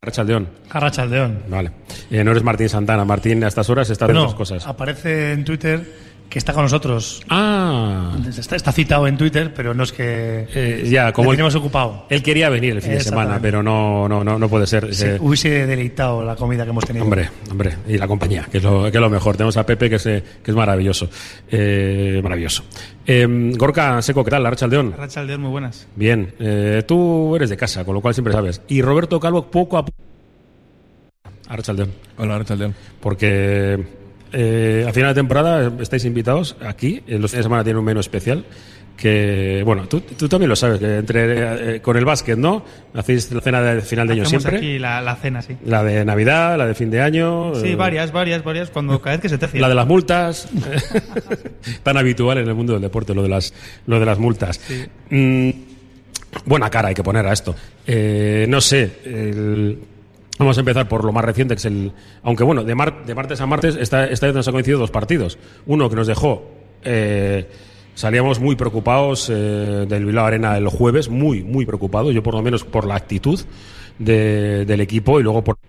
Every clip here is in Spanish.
Arratsaldeon. Arratsaldeon. Vale. No eres Martín Santana. Martín a estas horas está haciendo otras cosas. Aparece en Twitter que está con nosotros. Está citado en Twitter, pero no es que ya, como le tenemos ocupado. Él quería venir el fin de semana, pero no puede ser. Sí, hubiese deleitado la comida que hemos tenido. Hombre, y la compañía, que es lo mejor. Tenemos a Pepe, que es maravilloso. Maravilloso. Gorka Seco, ¿qué tal? Arratsaldeon. Arratsaldeon, muy buenas. Bien. Tú eres de casa, con lo cual siempre sabes. Y Roberto Calvo, poco a poco. Arratsaldeon. Hola, Arratsaldeon. Porque a final de temporada estáis invitados aquí. En los fines de semana tiene un menú especial. Que, bueno, tú también lo sabes, que con el básquet, ¿no? Hacéis la cena de final de año siempre. Aquí la cena, sí. La de Navidad, la de fin de año. Sí, varias, cuando cada vez que se te La de las multas. Tan habitual en el mundo del deporte, lo de las multas. Sí. Buena cara hay que poner a esto. No sé, vamos a empezar por lo más reciente, que es aunque bueno, de martes a martes, esta vez nos han coincidido dos partidos. Uno que nos dejó... salíamos muy preocupados del Bilbao Arena el jueves, muy, muy preocupados. Yo por lo menos por la actitud del equipo y luego por...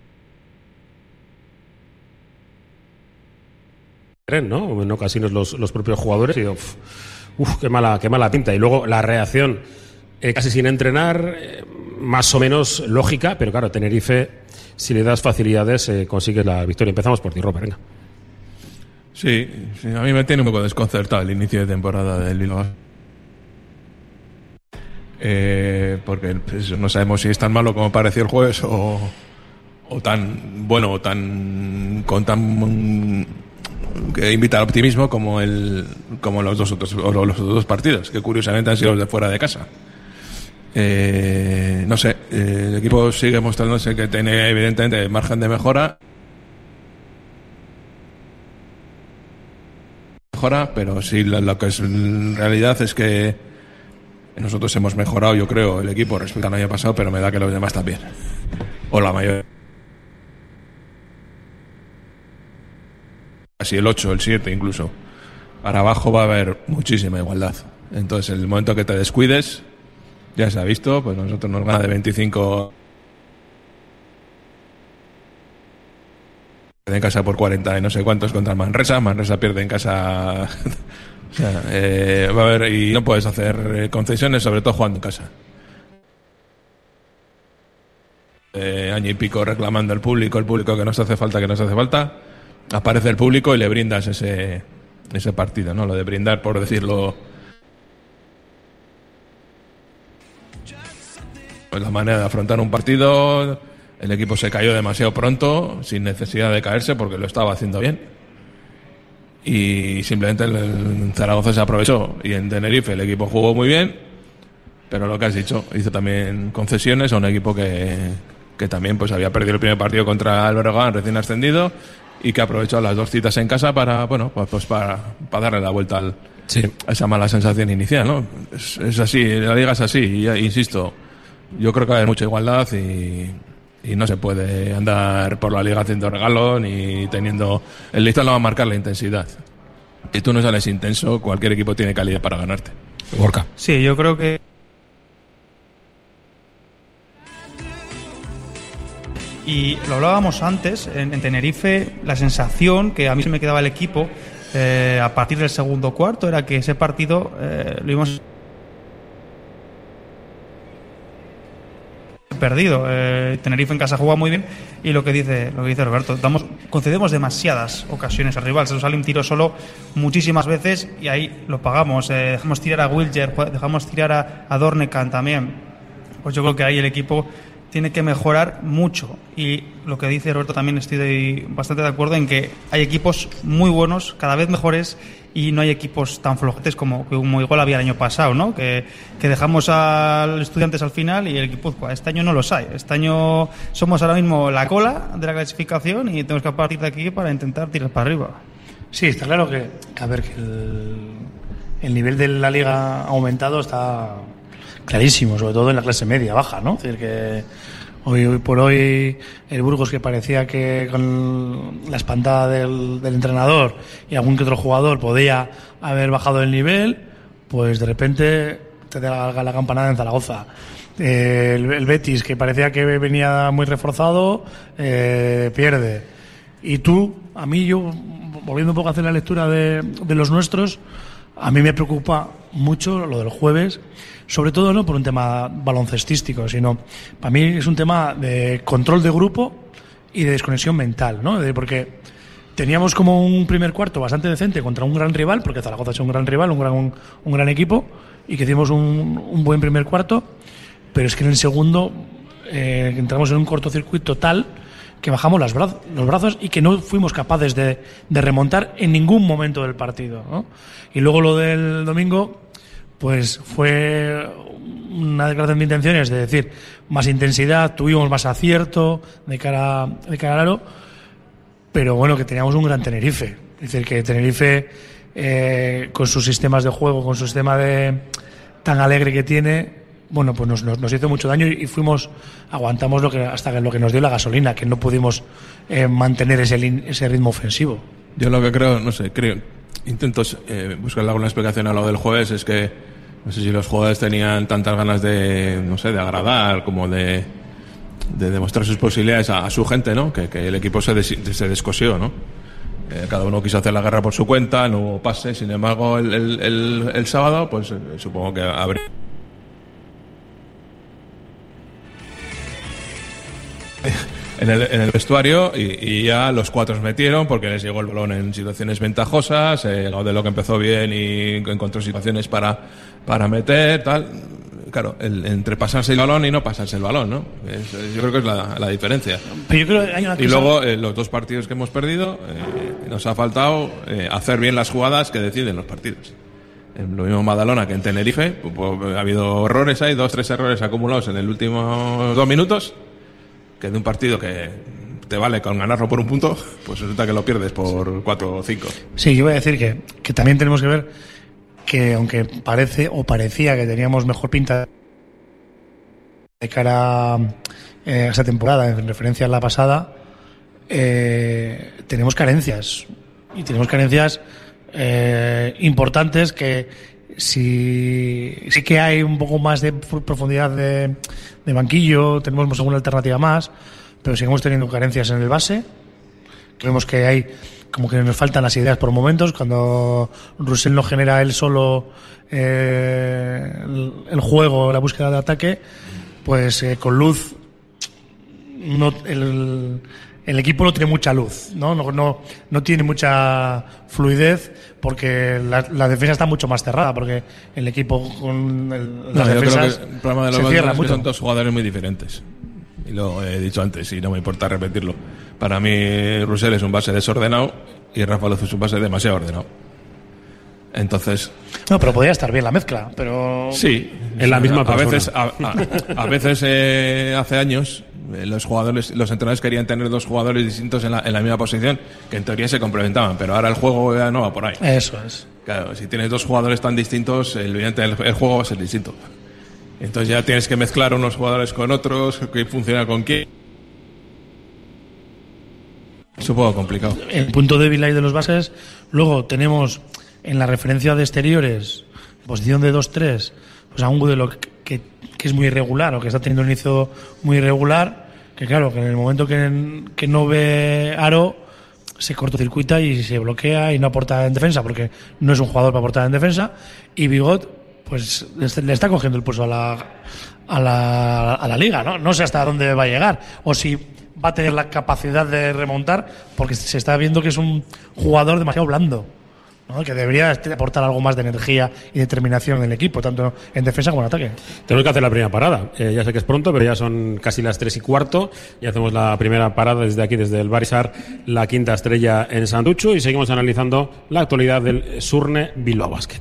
¿no? En ocasiones los propios jugadores y qué mala pinta. Y luego la reacción casi sin entrenar, más o menos lógica, pero claro, Tenerife, si le das facilidades, consigues la victoria. Empezamos por ti, Robert, venga. Sí, a mí me tiene un poco desconcertado el inicio de temporada del Bilbao. Porque pues, no sabemos si es tan malo como pareció el jueves o tan bueno o tan que invita al optimismo como los dos otros partidos, que curiosamente han sido los de fuera de casa. No sé, el equipo sigue mostrándose que tiene evidentemente margen de mejora, pero sí, lo que es en realidad es que nosotros hemos mejorado, yo creo, el equipo respecto al año pasado, pero me da que los demás también, o la mayoría. Casi el 8, el 7 incluso. Para abajo va a haber muchísima igualdad. Entonces, en el momento que te descuides, ya se ha visto, pues nosotros nos gana de 25 en casa por 40 y no sé cuántos contra Manresa pierde en casa. O sea, va a haber, y no puedes hacer concesiones, sobre todo jugando en casa. Año y pico reclamando al público, que nos hace falta, aparece el público y le brindas ese partido, ¿no? Lo de brindar, por decirlo, pues la manera de afrontar un partido. El equipo se cayó demasiado pronto, sin necesidad de caerse, porque lo estaba haciendo bien. Y simplemente el Zaragoza se aprovechó. Y en Tenerife el equipo jugó muy bien, pero lo que has dicho, hizo también concesiones a un equipo que también pues había perdido el primer partido contra el Breogán, recién ascendido, y que aprovechó las dos citas en casa para darle la vuelta a esa mala sensación inicial, ¿no? Es así, la liga es así, y insisto, yo creo que hay mucha igualdad y no se puede andar por la liga haciendo regalos ni teniendo... El listón lo va a marcar la intensidad. Si tú no sales intenso, cualquier equipo tiene calidad para ganarte. Gorka. Sí, yo creo que... Y lo hablábamos antes, en Tenerife, la sensación que a mí se me quedaba el equipo a partir del segundo cuarto era que ese partido lo íbamos perdido. Tenerife en casa juega muy bien y lo que dice Roberto, concedemos demasiadas ocasiones al rival, se nos sale un tiro solo muchísimas veces y ahí lo pagamos. Dejamos tirar a Wilger, dejamos tirar a Dornekan también. Pues yo creo que ahí el equipo tiene que mejorar mucho, y lo que dice Roberto también estoy bastante de acuerdo en que hay equipos muy buenos, cada vez mejores, y no hay equipos tan flojetes como igual había el año pasado, ¿no? Que dejamos a los Estudiantes al final y el Guipúzcoa. Este año no los hay. Este año somos ahora mismo la cola de la clasificación y tenemos que partir de aquí para intentar tirar para arriba. Sí, está claro que el nivel de la liga ha aumentado, está clarísimo, sobre todo en la clase media baja, ¿no? Es decir, que hoy por hoy el Burgos, que parecía que con la espantada del entrenador y algún que otro jugador podía haber bajado el nivel, pues de repente te da la campanada en Zaragoza. El Betis, que parecía que venía muy reforzado, pierde. Y tú, a mí, yo, volviendo un poco a hacer la lectura de los nuestros, a mí me preocupa mucho lo del jueves, sobre todo no por un tema baloncestístico, sino para mí es un tema de control de grupo y de desconexión mental, ¿no? Porque teníamos como un primer cuarto bastante decente contra un gran rival, porque Zaragoza es un gran rival, un gran equipo, y que hicimos un buen primer cuarto, pero es que en el segundo entramos en un cortocircuito tal que bajamos los brazos y que no fuimos capaces de remontar en ningún momento del partido, ¿no? Y luego lo del domingo, pues fue una declaración de intenciones, de decir, más intensidad, tuvimos más acierto de cara al aro, pero bueno, que teníamos un gran Tenerife. Es decir, que Tenerife, con sus sistemas de juego, con su sistema tan alegre que tiene, bueno, pues nos hizo mucho daño y aguantamos hasta lo que nos dio la gasolina, que no pudimos mantener ese ritmo ofensivo. Yo lo que creo, intento buscarle alguna explicación a lo del jueves, es que no sé si los jugadores tenían tantas ganas de agradar como de demostrar sus posibilidades a su gente, ¿no? Que el equipo se descosió, ¿no? Cada uno quiso hacer la guerra por su cuenta, no hubo pase. Sin embargo, el sábado, pues supongo que habría en el vestuario y ya los cuatro metieron porque les llegó el balón en situaciones ventajosas. Gaudelo, que empezó bien y encontró situaciones para meter, tal. Claro, entre pasarse el balón y no pasarse el balón, ¿no? Yo creo que es la diferencia. Pero yo creo que hay una cosa... Y luego, los dos partidos que hemos perdido, nos ha faltado hacer bien las jugadas que deciden los partidos. Lo mismo en Badalona que en Tenerife, pues, ha habido errores, hay 2-3 errores acumulados en el último 2 minutos, que de un partido que te vale con ganarlo por un punto, pues resulta que lo pierdes por 4 o 5. Sí, yo voy a decir que también tenemos que ver que, aunque parecía que teníamos mejor pinta de cara a esa temporada, en referencia a la pasada, tenemos carencias. Y tenemos carencias importantes que sí que hay un poco más de profundidad de banquillo, tenemos alguna alternativa más, pero seguimos teniendo carencias en el base. Creemos que hay como que nos faltan las ideas por momentos. Cuando Roussel no genera él solo el juego, la búsqueda de ataque, pues con luz el equipo no tiene mucha luz, no tiene mucha fluidez, porque la defensa está mucho más cerrada, porque el equipo con las defensas el problema de los goles es que son dos jugadores muy diferentes. Y lo he dicho antes y no me importa repetirlo. Para mí Roussel es un base desordenado y Rafa Luz es un base demasiado ordenado. Entonces... No, pero podría estar bien la mezcla, pero... Sí, en la misma persona. A veces hace años los entrenadores querían tener dos jugadores distintos en la misma posición, que en teoría se complementaban, pero ahora el juego ya no va por ahí. Eso es. Claro, si tienes dos jugadores tan distintos, evidentemente el juego va a ser distinto. Entonces ya tienes que mezclar unos jugadores con otros, que funciona con quién. Es un poco complicado. El punto débil ahí de los bases. Luego tenemos en la referencia de exteriores, posición de 2-3, pues a un Gudelo que es muy irregular, o que está teniendo un inicio muy irregular, que claro, que en el momento que no ve aro, se cortocircuita y se bloquea y no aporta en defensa, porque no es un jugador para aportar en defensa. Y Bigot, pues le está cogiendo el pulso a la liga, ¿no? No sé hasta dónde va a llegar, o si va a tener la capacidad de remontar, porque se está viendo que es un jugador demasiado blando, ¿no? Que debería aportar algo más de energía y determinación en el equipo, tanto en defensa como en ataque. Tenemos que hacer la primera parada. Ya sé que es pronto, pero ya son casi las 3:15 y hacemos la primera parada desde aquí, desde el Barisar, la quinta estrella en Santucho, y seguimos analizando la actualidad del Surne Bilbao Basket.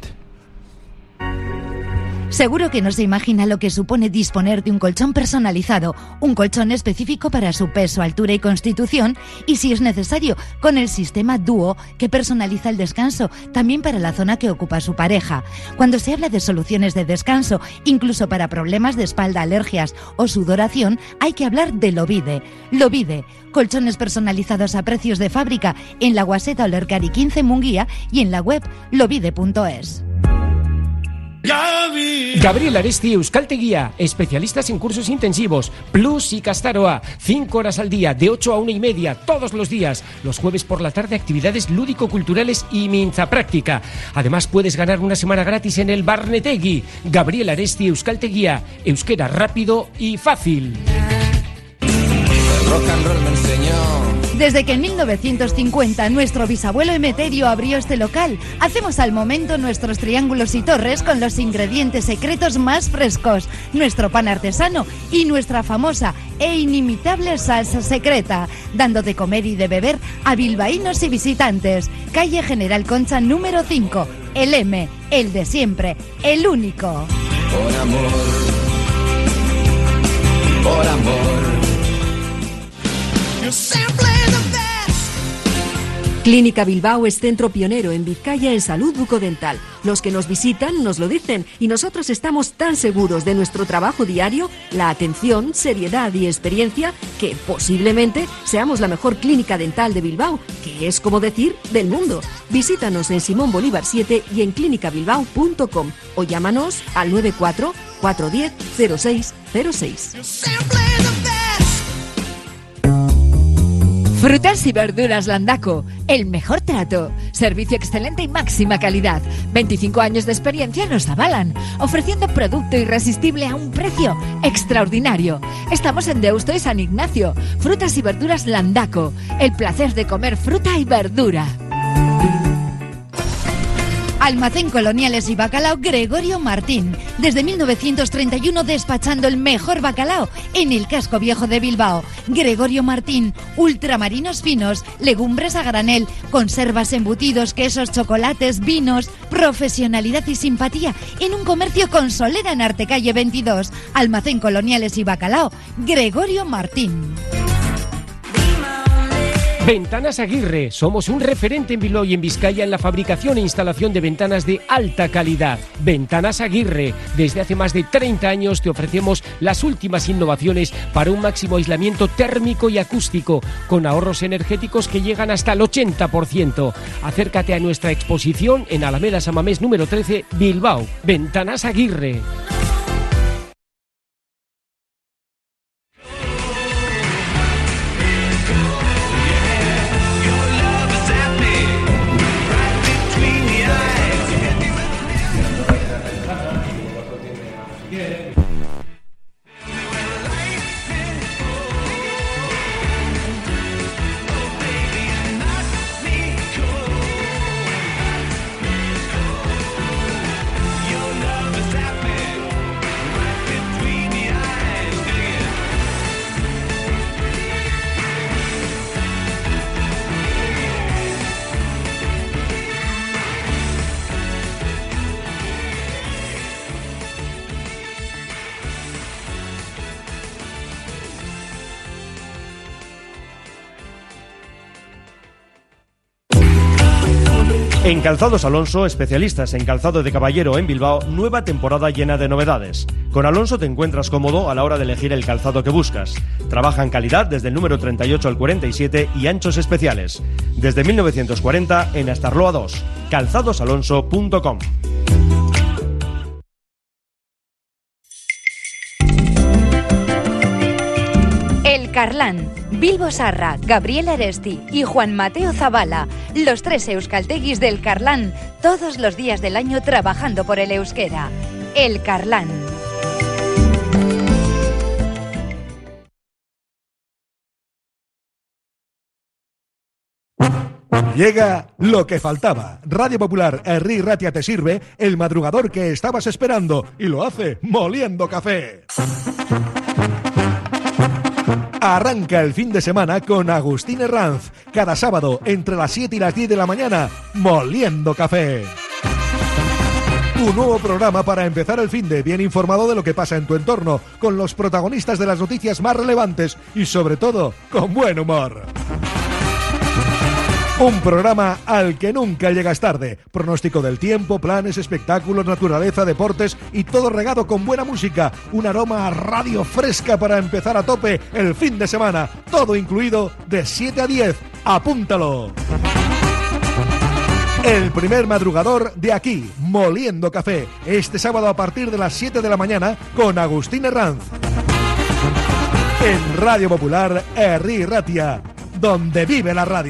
Seguro que no se imagina lo que supone disponer de un colchón personalizado, un colchón específico para su peso, altura y constitución, y si es necesario, con el sistema Duo, que personaliza el descanso, también para la zona que ocupa su pareja. Cuando se habla de soluciones de descanso, incluso para problemas de espalda, alergias o sudoración, hay que hablar de Lovide. Lovide, colchones personalizados a precios de fábrica en la Guaseta Olercari 15 Munguía y en la web lovide.es. Gabriel Aresti Euskaltegia, especialistas en cursos intensivos, Plus y Castaroa, 5 horas al día, de 8 a 1:30, todos los días. Los jueves por la tarde, actividades lúdico-culturales y minza práctica. Además, puedes ganar una semana gratis en el Barnetegui. Gabriel Aresti Euskaltegia, euskera rápido y fácil. El rock and roll me enseñó. Desde que en 1950 nuestro bisabuelo Emeterio abrió este local, hacemos al momento nuestros triángulos y torres con los ingredientes secretos más frescos, nuestro pan artesano y nuestra famosa e inimitable salsa secreta, dando de comer y de beber a bilbaínos y visitantes. Calle General Concha número 5, el M, el de siempre, el único. Por amor, por amor. Clínica Bilbao es centro pionero en Vizcaya en salud bucodental. Los que nos visitan nos lo dicen y nosotros estamos tan seguros de nuestro trabajo diario, la atención, seriedad y experiencia, que posiblemente seamos la mejor clínica dental de Bilbao, que es como decir del mundo. Visítanos en Simón Bolívar 7 y en clínicabilbao.com o llámanos al 94 410 0606. Frutas y verduras Landaco, el mejor trato, servicio excelente y máxima calidad. 25 años de experiencia nos avalan, ofreciendo producto irresistible a un precio extraordinario. Estamos en Deusto y San Ignacio. Frutas y verduras Landaco, el placer de comer fruta y verdura. Almacén Coloniales y Bacalao Gregorio Martín. Desde 1931 despachando el mejor bacalao en el casco viejo de Bilbao. Gregorio Martín, ultramarinos finos, legumbres a granel, conservas, embutidos, quesos, chocolates, vinos, profesionalidad y simpatía en un comercio con solera en Artecalle 22. Almacén Coloniales y Bacalao Gregorio Martín. Ventanas Aguirre. Somos un referente en Bilbao y en Vizcaya en la fabricación e instalación de ventanas de alta calidad. Ventanas Aguirre. Desde hace más de 30 años te ofrecemos las últimas innovaciones para un máximo aislamiento térmico y acústico, con ahorros energéticos que llegan hasta el 80%. Acércate a nuestra exposición en Alameda San Mamés número 13, Bilbao. Ventanas Aguirre. En Calzados Alonso, especialistas en calzado de caballero en Bilbao, nueva temporada llena de novedades. Con Alonso te encuentras cómodo a la hora de elegir el calzado que buscas. Trabajan calidad desde el número 38 al 47 y anchos especiales. Desde 1940 en Astarloa 2. calzadosalonso.com. El Carlán, Bilbo Sarra, Gabriel Aresti y Juan Mateo Zabala, los tres euskalteguis del Carlán, todos los días del año trabajando por el euskera. El Carlán. Llega lo que faltaba. Radio Popular Herri Ratia te sirve el madrugador que estabas esperando y lo hace moliendo café. Arranca el fin de semana con Agustín Herranz, cada sábado entre las 7 y las 10 de la mañana, moliendo café. Tu nuevo programa para empezar el fin de bien informado de lo que pasa en tu entorno, con los protagonistas de las noticias más relevantes y sobre todo con buen humor. Un programa al que nunca llegas tarde. Pronóstico del tiempo, planes, espectáculos, naturaleza, deportes y todo regado con buena música. Un aroma a radio fresca para empezar a tope el fin de semana. Todo incluido de 7 a 10. ¡Apúntalo! El primer madrugador de aquí, Moliendo Café, este sábado a partir de las 7 de la mañana con Agustín Herranz. En Radio Popular, Herri Ratia, donde vive la radio.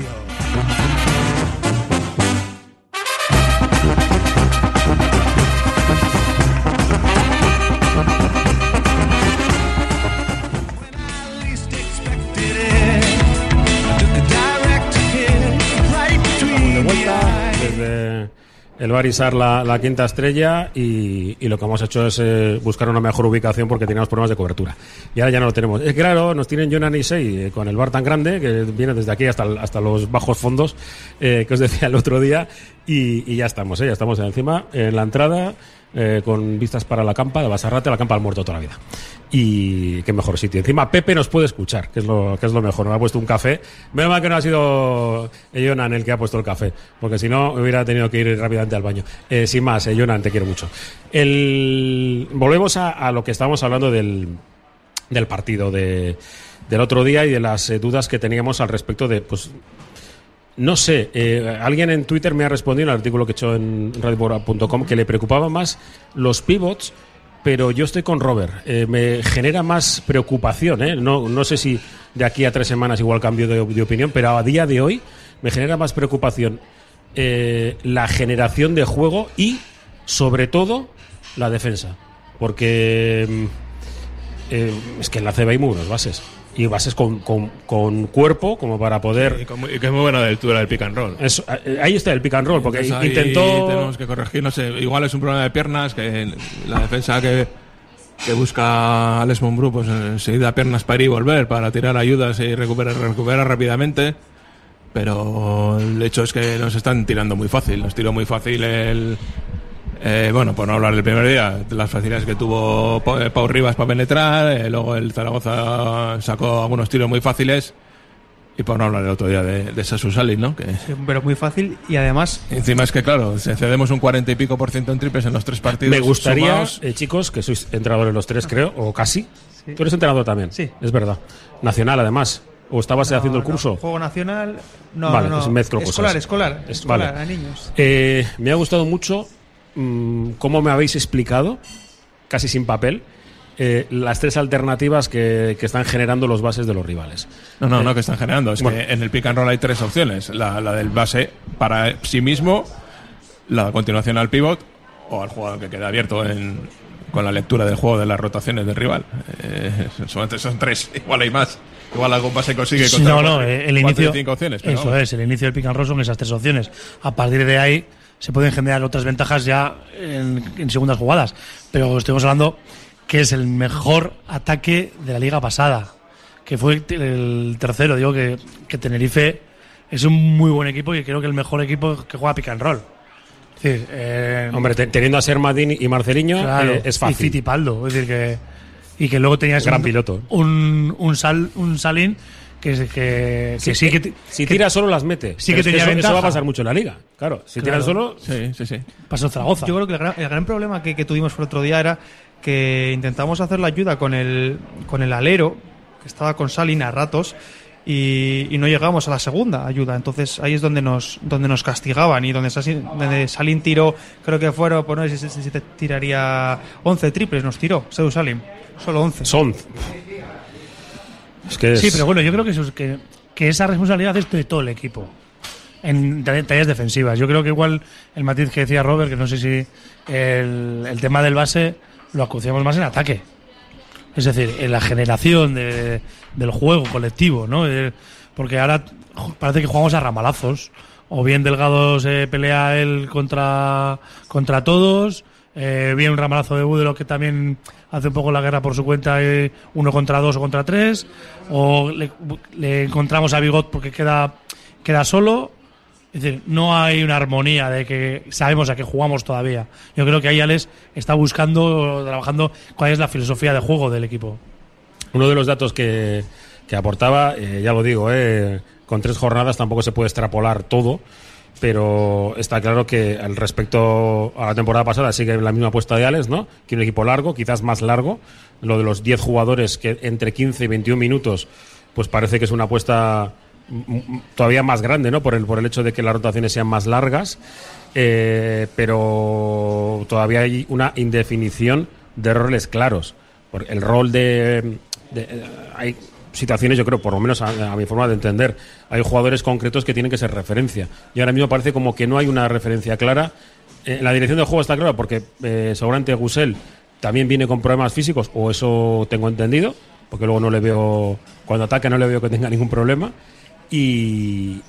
De vuelta desde el Bar Isar, la quinta estrella, y lo que hemos hecho es buscar una mejor ubicación porque teníamos problemas de cobertura. Y ahora ya no lo tenemos. Es claro, nos tienen Jonan y Sei con el bar tan grande que viene desde aquí hasta los bajos fondos que os decía el otro día, y ya estamos encima, en la entrada, con vistas para la campa de Basarrate, la campa del muerto toda la vida. Y qué mejor sitio. Encima Pepe nos puede escuchar, que es lo mejor. Nos ha puesto un café. Menos mal que no ha sido Jonan el que ha puesto el café, porque si no hubiera tenido que ir rápidamente al baño. Sin más, Jonan, te quiero mucho. Volvemos a lo que estábamos hablando del partido del otro día y de las dudas que teníamos al respecto de, pues, no sé, alguien en Twitter me ha respondido en el artículo que he hecho en radiobora.com que le preocupaba más los pivots, pero yo estoy con Robert. Me genera más preocupación, no sé si de aquí a 3 semanas igual cambio de opinión, pero a día de hoy me genera más preocupación la generación de juego y, sobre todo, la defensa. Porque es que en la CB hay muy buenos bases. Y bases con cuerpo como para poder... Y que es muy buena la lectura del pick and roll. Ahí está el pick and roll, porque entonces intentó... Tenemos que corregir, no sé, igual es un problema de piernas, que la defensa que busca Alex Mumbrú, pues enseguida piernas para ir y volver, para tirar ayudas y recuperar rápidamente. Pero el hecho es que nos están tirando muy fácil. Nos tiró muy fácil bueno, por no hablar del primer día, de las facilidades que tuvo Pau Rivas para penetrar, luego el Zaragoza sacó algunos tiros muy fáciles, y por no hablar el otro día de Sasu Salin, ¿no? Sí, pero muy fácil, y además... Encima es que, claro, cedemos un 40 y pico % en triples en los 3 partidos. Me gustaría, chicos, que sois entrenadores los 3, creo, o casi. Sí. Tú eres entrenador también. Sí. Es verdad. Nacional, además. ¿O estabas haciendo el curso? Juego nacional... No, vale, no. Pues mezclo cosas. Escolar, vale. A niños. Me ha gustado mucho cómo me habéis explicado, casi sin papel, las 3 alternativas que están generando los bases de los rivales. No que están generando. Es que en el pick and roll hay 3 opciones. La del base para sí mismo, la continuación al pivot o al jugador que queda abierto con la lectura del juego de las rotaciones del rival. Son 3, igual hay más. Igual algún base consigue el inicio, 5 opciones. Pero eso es, el inicio del pick and roll son esas 3 opciones. A partir de ahí se pueden generar otras ventajas ya en segundas jugadas. Pero estamos hablando que es el mejor ataque de la liga pasada, que fue el tercero. Digo que Tenerife es un muy buen equipo y creo que el mejor equipo que juega pick and roll. Es decir, hombre, teniendo a Sermadín y Marceliño, claro, es fácil. Y Fittipaldo, es decir que luego tenías gran piloto. Un Salín que sí que si tira solo las mete. Sí que tenía ventaja. Eso va a pasar mucho en la liga. Claro, si tiran solo, sí. Pasó Zaragoza. Yo creo que el gran problema que tuvimos por otro día era que intentamos hacer la ayuda con el alero, que estaba con Salín a ratos, y no llegamos a la segunda ayuda. Entonces ahí es donde nos castigaban, y donde Salín tiró, creo que fueron, pues no sé si te tiraría 11 triples, nos tiró Sasu Salín, solo 11. Sí, pero bueno, yo creo que esa responsabilidad es de todo el equipo en tareas defensivas. Yo creo que igual el matiz que decía Robert, que no sé si el tema del base lo acuciamos más en ataque. Es decir, en la generación del juego colectivo, ¿no? Porque ahora parece que jugamos a ramalazos. O bien Delgado se pelea él contra todos, bien un ramalazo de Budelo que también hace un poco la guerra por su cuenta, 1 contra 2 o contra 3, o le encontramos a Bigot porque queda solo. Es decir, no hay una armonía de que sabemos a qué jugamos todavía. Yo creo que ahí Alex está trabajando cuál es la filosofía de juego del equipo. Uno de los datos que aportaba, ya lo digo, con 3 jornadas tampoco se puede extrapolar todo, pero está claro que al respecto a la temporada pasada sigue la misma apuesta de Alex, ¿no? Que un equipo largo, quizás más largo. Lo de los 10 jugadores que entre 15 y 21 minutos, pues parece que es una apuesta todavía más grande, ¿no? Por el hecho de que las rotaciones sean más largas, pero todavía hay una indefinición de roles claros. Porque el rol hay situaciones, yo creo, por lo menos a mi forma de entender, hay jugadores concretos que tienen que ser referencia. Y ahora mismo parece como que no hay una referencia clara. La dirección del juego está clara porque seguramente Gusel también viene con problemas físicos, o eso tengo entendido, porque luego no le veo, cuando ataca no le veo que tenga ningún problema. Y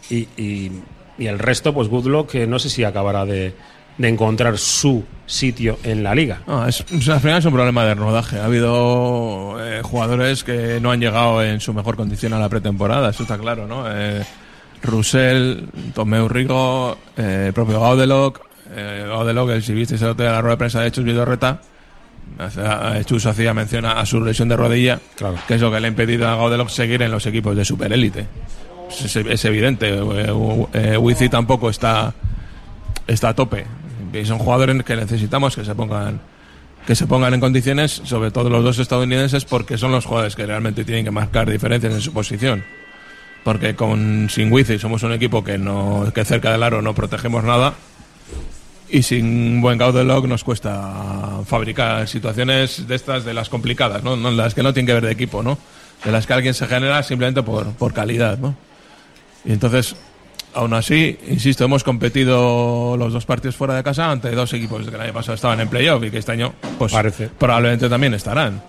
el resto, pues Goodlock, que no sé si acabará de encontrar su sitio en la liga. No, al final es un problema de rodaje. Ha habido jugadores que no han llegado en su mejor condición a la pretemporada, eso está claro, ¿no? Russell, Tomeu Rigo, el propio Gaudelock, si visteis el otro día la rueda de prensa de Chus Vidorreta, Chus hacía mención a su lesión de rodilla, claro, que es lo que le ha impedido a Gaudelock seguir en los equipos de superélite. Es evidente. Wizi tampoco está a tope. Y son jugadores que necesitamos que se pongan en condiciones, sobre todo los dos estadounidenses, porque son los jugadores que realmente tienen que marcar diferencias en su posición. Porque sin Wizi somos un equipo que cerca del aro no protegemos nada, y sin un buen Gaudelock nos cuesta fabricar situaciones de estas, de las complicadas, ¿no? Las que no tienen que ver de equipo, ¿no? De las que alguien se genera simplemente por calidad, ¿no? Y entonces, aún así, insisto, hemos competido los 2 partidos fuera de casa ante 2 equipos que el año pasado estaban en playoff y que este año pues probablemente también estarán.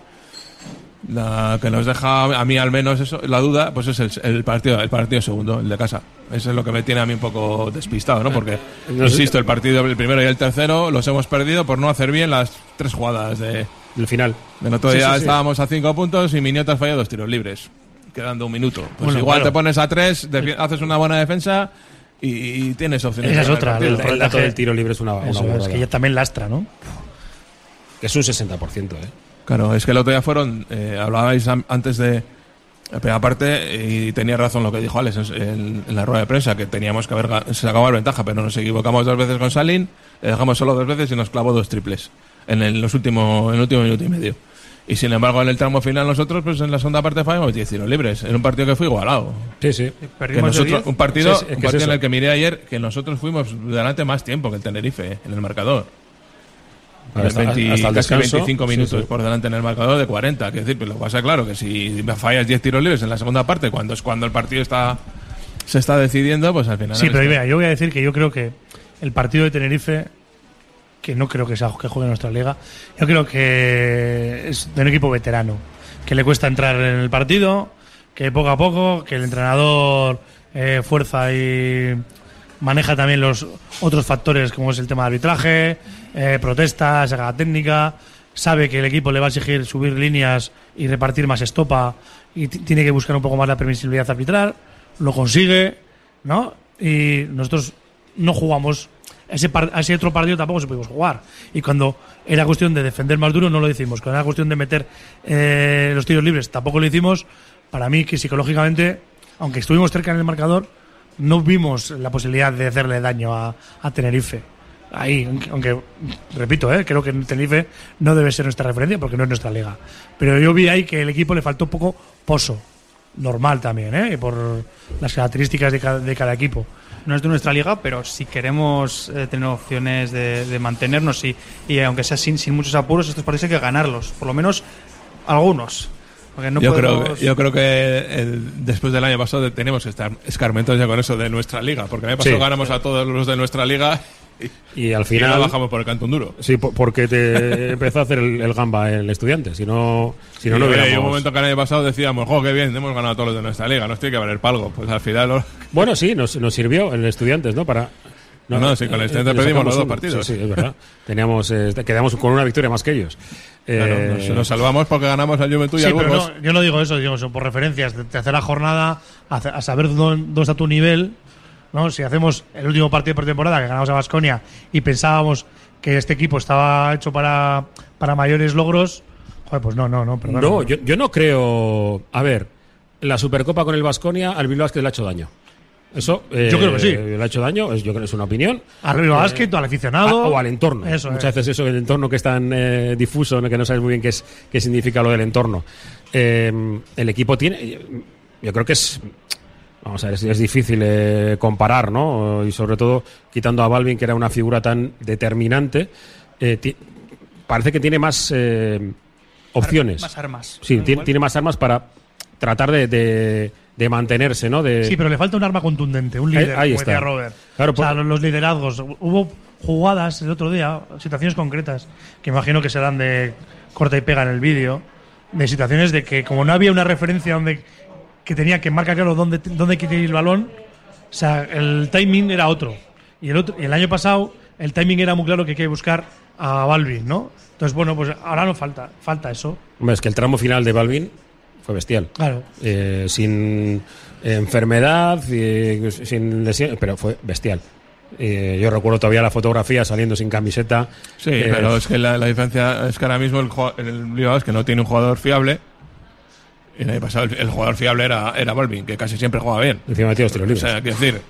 La que nos deja, a mí al menos, eso, la duda, pues es el partido segundo, el de casa. Eso es lo que me tiene a mí un poco despistado, ¿no? Porque, insisto, el primero y el tercero los hemos perdido por no hacer bien las 3 jugadas del final. Del otro día estábamos a 5 puntos y Miñotas falló 2 tiros libres, quedando 1 minuto. Pues bueno, igual te pones a 3, haces una buena defensa y tienes opciones. Esa es otra. El dato del tiro libre es una es que ya también lastra, ¿no? Que es un 60%, Claro, es que el otro día hablabais antes de la primera parte, y tenía razón lo que dijo Alex en la rueda de prensa, que teníamos que haber sacado ventaja, pero nos equivocamos 2 veces con Salín, le dejamos solo 2 veces y nos clavó 2 triples en el último minuto y medio. Y sin embargo, en el tramo final nosotros, pues en la segunda parte fallamos 10 tiros libres, en un partido que fue igualado. Sí. Perdimos un partido en el que miré ayer que nosotros fuimos delante más tiempo que el Tenerife en el marcador. Hasta el descanso, 25 minutos por delante en el marcador de 40. Es decir, pues lo que pasa, claro, que si fallas 10 tiros libres en la segunda parte, cuando el partido se está decidiendo, pues al final. Sí, pero mira, yo voy a decir que yo creo que el partido de Tenerife, que no creo que juegue en nuestra liga, yo creo que es de un equipo veterano, que le cuesta entrar en el partido, que poco a poco, que el entrenador fuerza y maneja también los otros factores, como es el tema de arbitraje, protestas, saca técnica, sabe que el equipo le va a exigir subir líneas y repartir más estopa y tiene que buscar un poco más la permisibilidad arbitral, lo consigue, ¿no? Y nosotros no jugamos ese otro partido, tampoco se pudimos jugar, y cuando era cuestión de defender más duro no lo hicimos, cuando era cuestión de meter los tiros libres tampoco lo hicimos. Para mí, que psicológicamente, aunque estuvimos cerca en el marcador, no vimos la posibilidad de hacerle daño a Tenerife. Ahí, aunque repito, creo que Tenerife no debe ser nuestra referencia porque no es nuestra liga. Pero yo vi ahí que el equipo le faltó un poco pozo. Normal también, por las características de cada equipo. No es de nuestra liga, pero si queremos tener opciones de mantenernos y aunque sea sin muchos apuros, estos partidos hay que ganarlos. Por lo menos algunos. No yo creo que después del año pasado tenemos que estar escarmentados ya con eso de nuestra liga, porque el año pasado ganamos a todos los de nuestra liga y al final bajamos por el cantón duro. Sí, porque te empezó a hacer el gamba el Estudiantes, si no hubiéramos... Hay un momento que el año pasado decíamos, qué bien, hemos ganado a todos los de nuestra liga, nos tiene que valer palgo. Pues al final... Bueno, sí, nos sirvió el Estudiantes, ¿no? Para... Sí, con el Estudiantes perdimos los 2 partidos. Sí, es verdad. Quedamos con una victoria más que ellos. Claro, nos salvamos porque ganamos al Juventud y al Burgos. Yo no digo eso, digo eso por referencias. De hacer la jornada, a saber dónde está tu nivel, ¿no? Si hacemos el último partido de pretemporada que ganamos a Baskonia y pensábamos que este equipo estaba hecho para mayores logros, pues no. No, yo no creo... A ver, la Supercopa con el Baskonia al Bilbao Basket le ha hecho daño. Eso, yo creo que sí. Le ha hecho daño, yo creo que es una opinión. Al Bilbao Basket, al aficionado. O al entorno. Muchas veces el entorno que es tan difuso, que no sabes muy bien qué significa lo del entorno. El equipo tiene... Yo creo que es vamos a ver, es difícil comparar, ¿no? Y sobre todo quitando a Balvin, que era una figura tan determinante, parece que tiene más opciones. Más armas. Sí, tiene más armas para tratar de mantenerse, ¿no? Sí, pero le falta un arma contundente, un líder, ahí como está. decía Robert. Claro, o sea, los liderazgos. Hubo jugadas el otro día, situaciones concretas, que imagino que serán de corta y pega en el vídeo, de situaciones de que como no había una referencia que tenía que marcar claro dónde quiere ir el balón, o sea, el timing era otro. Y el año pasado el timing era muy claro que hay que buscar a Balvin, ¿no? Entonces, bueno, pues ahora no falta eso. Hombre, es que el tramo final de Balvin fue bestial. Claro. Sin enfermedad, sin lesión, pero fue bestial. Yo recuerdo todavía la fotografía saliendo sin camiseta. Sí, pero es que la diferencia es que ahora mismo el Bilbao es que no tiene un jugador fiable. Y el año pasado el jugador fiable era Balvin, que casi siempre juega bien. Encima de tiros libres. O sea, quiero decir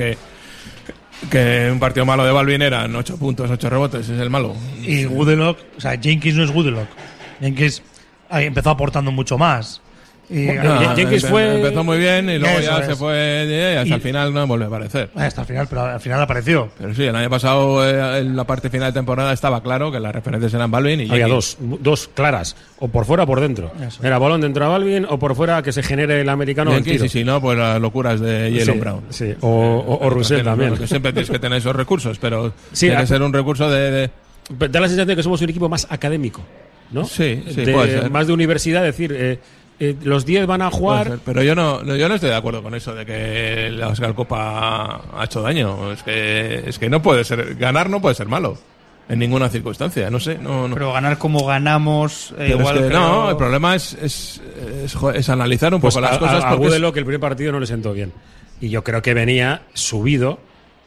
que un partido malo de Balvin eran 8 puntos, 8 rebotes, es el malo. Y Goodelock, o sea, Jenkins no es Goodelock. Jenkins empezó aportando mucho más. Jenkins empezó muy bien y luego ya es. se fue y hasta el final no vuelve a aparecer. Hasta el final, pero al final apareció. Pero sí, el año pasado en la parte final de temporada estaba claro que las referencias eran Balvin y había Jenkins. dos claras, o por fuera o por dentro. Eso. Era balón dentro de Balvin o por fuera que se genere el americano. Jenkins, y si no, pues las locuras de Jalen Brown. Sí, o Russell también. Porque siempre tienes que tener esos recursos, pero Sí, tiene que ser un recurso de Da la sensación de que somos un equipo más académico, ¿no? Sí, puede ser. Más de universidad, decir, los 10 van a jugar. Pero yo no estoy de acuerdo con eso de que la Oscar Copa ha hecho daño. Es que no puede ser, ganar no puede ser malo en ninguna circunstancia, no sé, no. Pero ganar como ganamos, Pero igual es que creo... no, el problema es analizar un poco las cosas. A porque Goodelock el primer partido no le sentó bien. Y yo creo que venía subido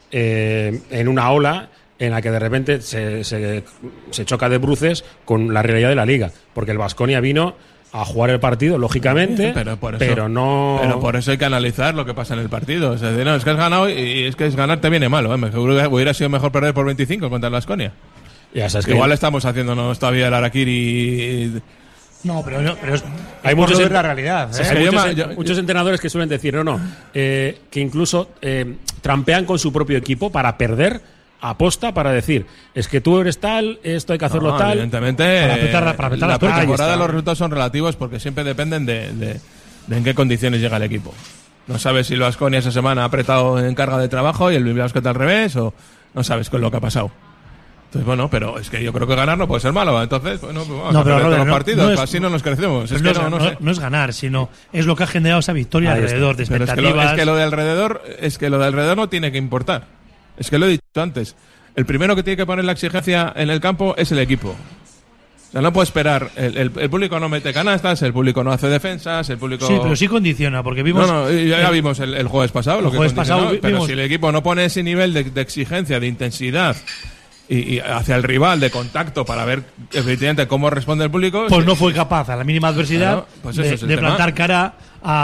en una ola en la que de repente se choca de bruces con la realidad de la liga. Porque el Baskonia vino a jugar el partido, lógicamente, pero por eso hay que analizar lo que pasa en el partido. O sea, no, es que has ganado y es que ganar te viene malo. Hubiera sido mejor perder por 25 contra el Baskonia. Ya sabes que igual estamos haciéndonos todavía el harakiri. No, pero es hay muchos de la realidad. Hay muchos entrenadores que suelen decir que incluso trampean con su propio equipo para perder. Aposta para decir, es que tú eres tal, esto hay que hacerlo tal. Evidentemente, para apretar la las tuercas. temporada los resultados son relativos porque siempre dependen de en qué condiciones llega el equipo. No sabes si el Baskonia esa semana ha apretado en carga de trabajo y el Bilbao está al revés, o no sabes con lo que ha pasado. Entonces, bueno, pero es que yo creo que ganar no puede ser malo. Entonces, bueno, pues vamos a perder todos los partidos, así no nos crecemos. Es que no es ganar, sino es lo que ha generado esa victoria alrededor de expectativas. Es que lo de alrededor no tiene que importar. Es que lo he dicho antes. El primero que tiene que poner la exigencia en el campo es el equipo. O sea, no puede esperar. El público no mete canastas, el público no hace defensas, el público... Sí, pero sí condiciona, porque vimos... ya vimos el jueves pasado lo que condicionó, pero vimos... si el equipo no pone ese nivel de exigencia, de intensidad y hacia el rival, de contacto, para ver efectivamente cómo responde el público... Pues no fue capaz, a la mínima adversidad, pues de plantar cara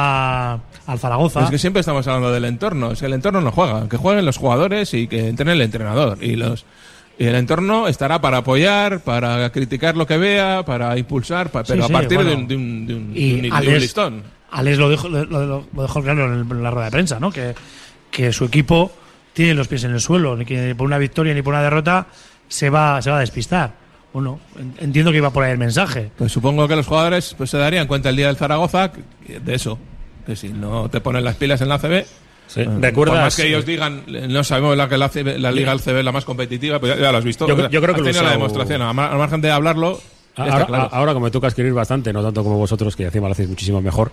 al Zaragoza. Es que siempre estamos hablando del entorno. Es que el entorno no juega. Que jueguen los jugadores y que entrene el entrenador. Y el entorno estará para apoyar, para criticar lo que vea, para impulsar, pero a partir de un listón. Alex lo dejó claro en la rueda de prensa, ¿no? Que su equipo tiene los pies en el suelo, ni que por una victoria ni por una derrota se va a despistar. Bueno, entiendo que iba por ahí el mensaje. Pues supongo que los jugadores se darían cuenta el día del Zaragoza de eso. Que si no te ponen las pilas en la ACB, ¿recuerdas? Por más que ellos digan, no sabemos la Liga ACB es la más competitiva, pues ya lo has visto. Yo creo que has tenido la demostración, al margen de hablarlo. Ahora como me toca escribir bastante, no tanto como vosotros, que encima lo hacéis muchísimo mejor,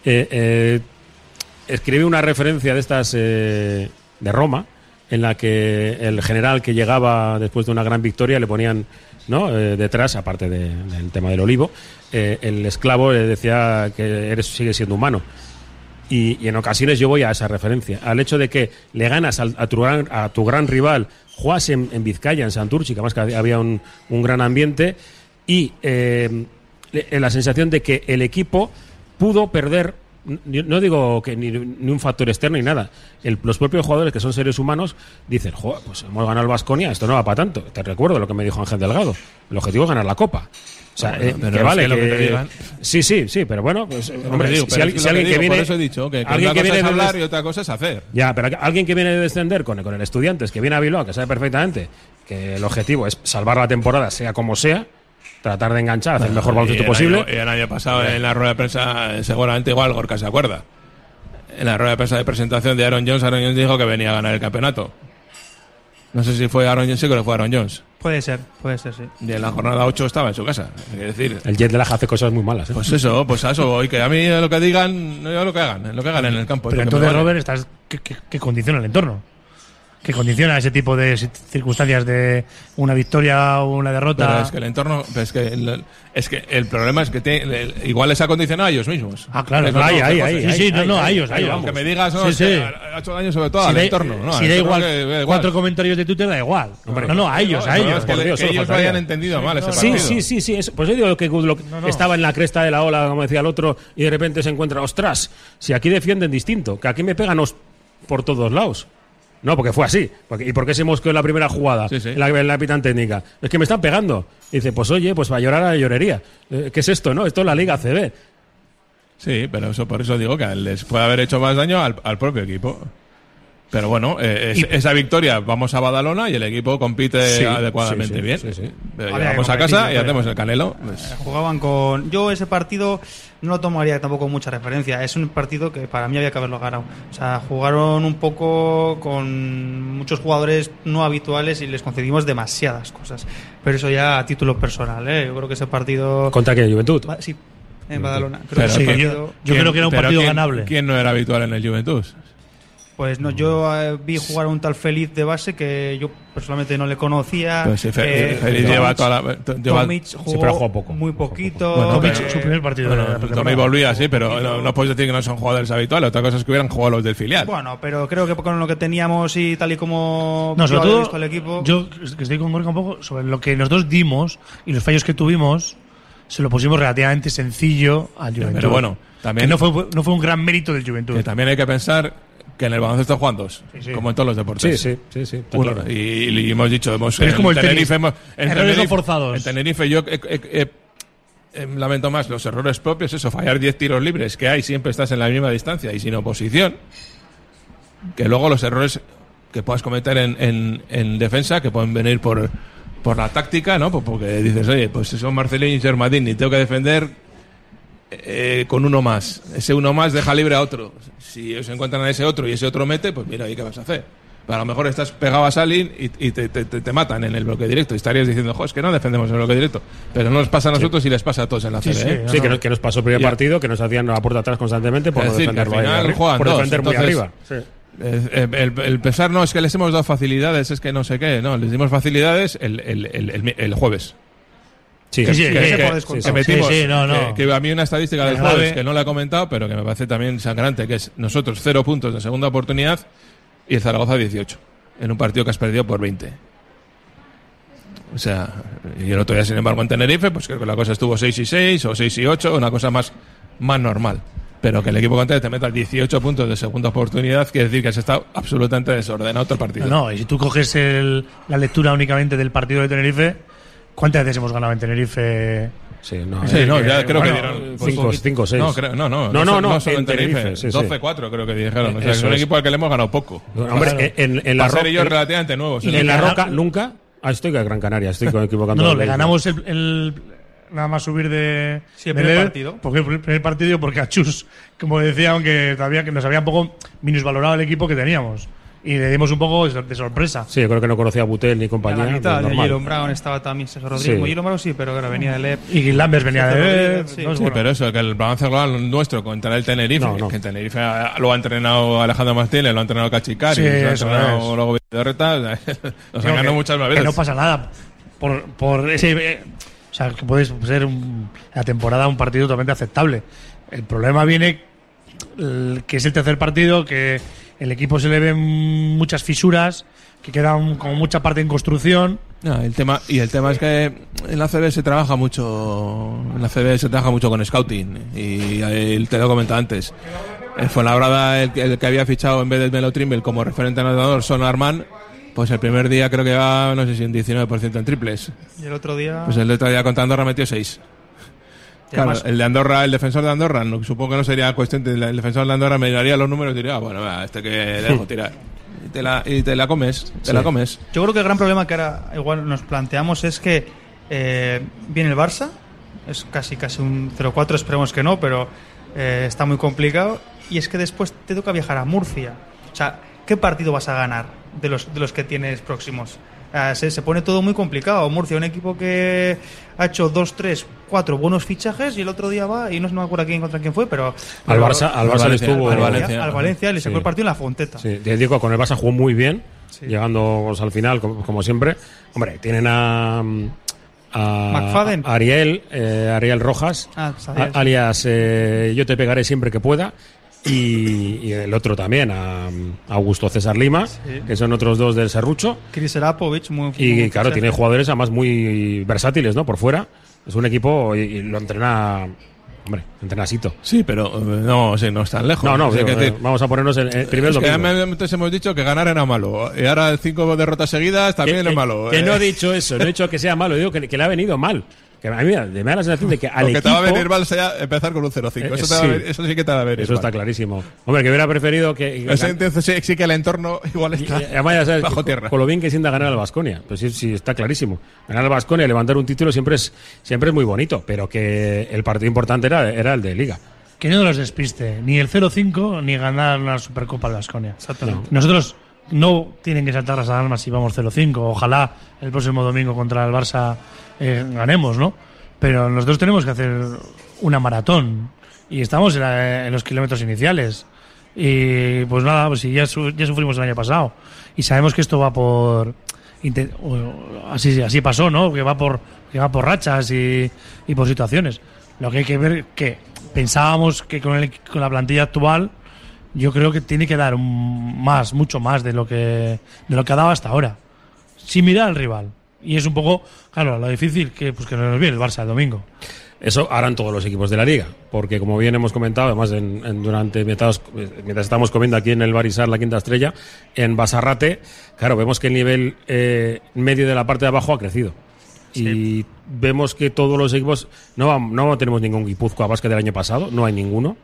escribí una referencia de estas de Roma, en la que el general que llegaba después de una gran victoria le ponían detrás, aparte del tema del olivo, el esclavo le decía que sigue siendo humano. Y en ocasiones yo voy a esa referencia, al hecho de que le ganas a tu gran rival, juegas en Vizcaya, en Santurchi, que además que había un gran ambiente, y la sensación de que el equipo pudo perder no digo que ni un factor externo ni nada. Los propios jugadores, que son seres humanos, dicen, joder, pues hemos ganado el Baskonia, esto no va para tanto. Te recuerdo lo que me dijo Ángel Delgado. El objetivo es ganar la Copa. O sea, que vale, lo que te digan. Sí, pero bueno, pues, hombre, si alguien que viene, por eso he dicho que alguien una que cosa viene es hablar de, y otra cosa es hacer. Ya, pero alguien que viene de descender con el Estudiantes, que viene a Bilbao, que sabe perfectamente que el objetivo es salvar la temporada, sea como sea, tratar de enganchar, hacer el mejor baloncesto posible. Y el año pasado en la rueda de prensa, seguramente igual Gorka se acuerda. En la rueda de prensa de presentación de Aaron Jones dijo que venía a ganar el campeonato. No sé si fue Aaron Jones, sí, creo que fue Aaron Jones. Puede ser, sí. Y en la jornada 8 estaba en su casa. Es decir, el Jet Lag hace cosas muy malas. Pues eso voy, que a mí lo que digan, no lo que hagan en el campo. Pero entonces, Robert, ¿qué condiciona el entorno? ¿Qué condiciona ese tipo de circunstancias de una victoria o una derrota? Pero es que el entorno, es que el problema es que igual les ha condicionado a ellos mismos. Ah, claro, a ellos. Aunque me digas, ha hecho daño sobre todo al entorno. ¿no? Si da igual, 4 comentarios de Twitter da igual. Hombre, a ellos. Que ellos lo hayan entendido mal ese partido. Sí. Pues yo digo que estaba en la cresta de la ola, como decía el otro, y de repente se encuentra, ostras, si aquí defienden distinto, que aquí me pegan por todos lados. No, porque fue así. ¿Y por qué se mosqueó en la primera jugada? Sí. En la capitán técnica. Es que me están pegando. Y dice, pues oye, pues va a llorar a la llorería. ¿Qué es esto, no? Esto es la Liga CB. Sí, pero por eso digo que les puede haber hecho más daño al propio equipo. Pero bueno, esa victoria, vamos a Badalona y el equipo compite adecuadamente bien. Sí. Vamos a casa y hacemos el Canelo. Jugaban con... Yo ese partido no lo tomaría tampoco mucha referencia. Es un partido que para mí había que haberlo ganado. O sea, jugaron un poco con muchos jugadores no habituales y les concedimos demasiadas cosas. Pero eso ya a título personal, Yo creo que ese partido... ¿Contra qué? ¿Juventud? Sí, en Badalona. Yo creo que era un partido ganable. ¿Quién no era habitual en el Juventud? Pues no, yo vi jugar a un tal Feliz de base que yo personalmente no le conocía. Pues sí, Feliz lleva toda la... Tomic jugó poco. Muy poquito. Bueno, Tomic, su primer partido. Tomic volvía, sí, pero no puedes decir que no son jugadores habituales. Otra cosa es que hubieran jugado los del filial. Bueno, pero creo que con lo que teníamos y tal y como sobre todo, visto el equipo... Yo estoy con Gorka un poco sobre lo que nosotros dimos y los fallos que tuvimos, se lo pusimos relativamente sencillo al Juventud. Pero bueno, también... Que no fue un gran mérito del Juventud. Que también hay que pensar... que en el baloncesto juegan dos, como en todos los deportes. Sí. Uno, claro. y hemos dicho, es como el Tenerife, errores no forzados. En Tenerife yo lamento más los errores propios, eso, fallar 10 tiros libres que hay, siempre estás en la misma distancia y sin oposición, que luego los errores que puedas cometer en defensa, que pueden venir por la táctica, ¿no? Porque dices, oye, pues si son Marcelino y Germadín y tengo que defender con uno más. Ese uno más deja libre a otro. Si ellos encuentran a ese otro y ese otro mete, pues mira, ¿y qué vas a hacer? A lo mejor estás pegado a Salin y te matan en el bloque directo. Y estarías diciendo, es que no defendemos en el bloque directo. Pero no nos pasa a nosotros y les pasa a todos en la CB. Sí, que nos pasó el primer partido, que nos hacían la puerta atrás constantemente por no defender muy arriba. Sí. El pensar, no, es que les hemos dado facilidades, es que no sé qué. No, les dimos facilidades el jueves. Que a mí una estadística del jueves que no la he comentado, pero que me parece también sangrante, que es nosotros 0 puntos de segunda oportunidad y el Zaragoza 18 en un partido que has perdido por 20. O sea, y el otro día, sin embargo, en Tenerife, pues creo que la cosa estuvo 6-6 o 6-8, una cosa más normal. Pero que el equipo contrario te meta 18 puntos de segunda oportunidad quiere decir que has estado absolutamente desordenado todo el partido. No, y si tú coges la lectura únicamente del partido de Tenerife, ¿cuántas veces hemos ganado en Tenerife? Ya creo que dieron 5 o 6. No, solo en Tenerife. 12-4 creo que dijeron. O sea, es un equipo al que le hemos ganado poco. Hombre, en la Roca. Ellos relativamente nuevos. En la Roca nunca. Estoy con Gran Canaria, estoy equivocando. No, le ganamos el nada más subir de primer partido. Porque el primer partido, porque a Chus, como decía, aunque todavía que nos había un poco minusvalorado el equipo que teníamos. Y le dimos un poco de sorpresa. Sí, yo creo que no conocía a Butel ni compañía. A la mitad de Jalen Brown estaba también Sergio Rodríguez. Jalen Brown sí, pero claro, venía de Lep. Y Lambert venía de Lep. Sí, pero eso, que el balance global nuestro contra el Tenerife, que en Tenerife lo ha entrenado Alejandro Martínez, lo ha entrenado Cachicari, lo ha entrenado luego Vidorreta, nos han ganado muchas más veces. Que no pasa nada por ese... o sea, que puede ser la temporada un partido totalmente aceptable. El problema viene que es el tercer partido, que el equipo se le ven muchas fisuras, que queda como mucha parte en construcción No, el tema es que en la CB se trabaja mucho con scouting y te lo he comentado antes. Fue la Fuenlabrada el que había fichado en vez del Melo Trimble como referente anotador Son Armand, pues el primer día creo que va, no sé si un 19% en triples. Y el otro día... Pues el otro día contra Andorra metió 6. Claro, el de Andorra, el defensor de Andorra, supongo que no sería cuestión de el defensor de Andorra me miraría los números y diría, bueno, que dejo tirar. Y te la comes, la comes. Yo creo que el gran problema que ahora igual nos planteamos es que viene el Barça, es casi un 0-4, esperemos que no, pero está muy complicado, y es que después te toca viajar a Murcia. O sea, ¿qué partido vas a ganar de los que tienes próximos? Se pone todo muy complicado. Murcia, un equipo que ha hecho 2, 3, 4 buenos fichajes, y el otro día va, y no me acuerdo contra quién fue, pero al Barça le estuvo al Valencia le sacó el partido en la Fonteta. Sí, te digo, con el Barça jugó muy bien, llegando al final como siempre. Hombre, tienen a McFadden, Ariel Rojas, alias yo te pegaré siempre que pueda. Y el otro también, a Augusto César Lima, que son otros dos del Serrucho. Chris Serapovic, y claro, tiene jugadores además muy versátiles, ¿no? Por fuera. Es un equipo y lo entrena. Hombre, entrena Sito. Sí, pero no es tan lejos. No, vamos a ponernos en primer domingo. Antes hemos dicho que ganar era malo. Y ahora 5 derrotas seguidas también es malo. Que no he dicho eso, no he dicho que sea malo, digo que le ha venido mal. Que a mí me da la sensación de que al equipo... te va a venir mal sea empezar con un 0-5. Eso sí que te va a venir. Eso está clarísimo. Hombre, que hubiera preferido que... Entonces sí que el entorno igual está bajo tierra. Con lo bien que sienta ganar al Baskonia. Pues sí, está clarísimo. Ganar al Baskonia y levantar un título siempre es muy bonito, pero que el partido importante era el de Liga. Que no nos despiste ni el 0-5 ni ganar una Supercopa al Baskonia. Exactamente. Nosotros no tienen que saltar las alarmas si vamos 0-5. Ojalá el próximo domingo contra el Barça ganemos, ¿no? Pero nosotros tenemos que hacer una maratón y estamos en los kilómetros iniciales. Y pues nada, pues si ya sufrimos el año pasado y sabemos que esto va por así pasó, ¿no? Que va por rachas y por situaciones. Lo que hay que ver, que pensábamos que con la plantilla actual, yo creo que tiene que dar mucho más de lo que ha dado hasta ahora, sin mirar al rival. Y es un poco, claro, lo difícil que nos viene el Barça el domingo. Eso harán todos los equipos de la Liga, porque como bien hemos comentado, además mientras estamos comiendo aquí en el Barisar La Quinta Estrella, en Basarrate, claro, vemos que el nivel medio de la parte de abajo ha crecido. Sí. Y vemos que todos los equipos, no tenemos ningún Guipúzcoa Basket del año pasado, no hay ninguno.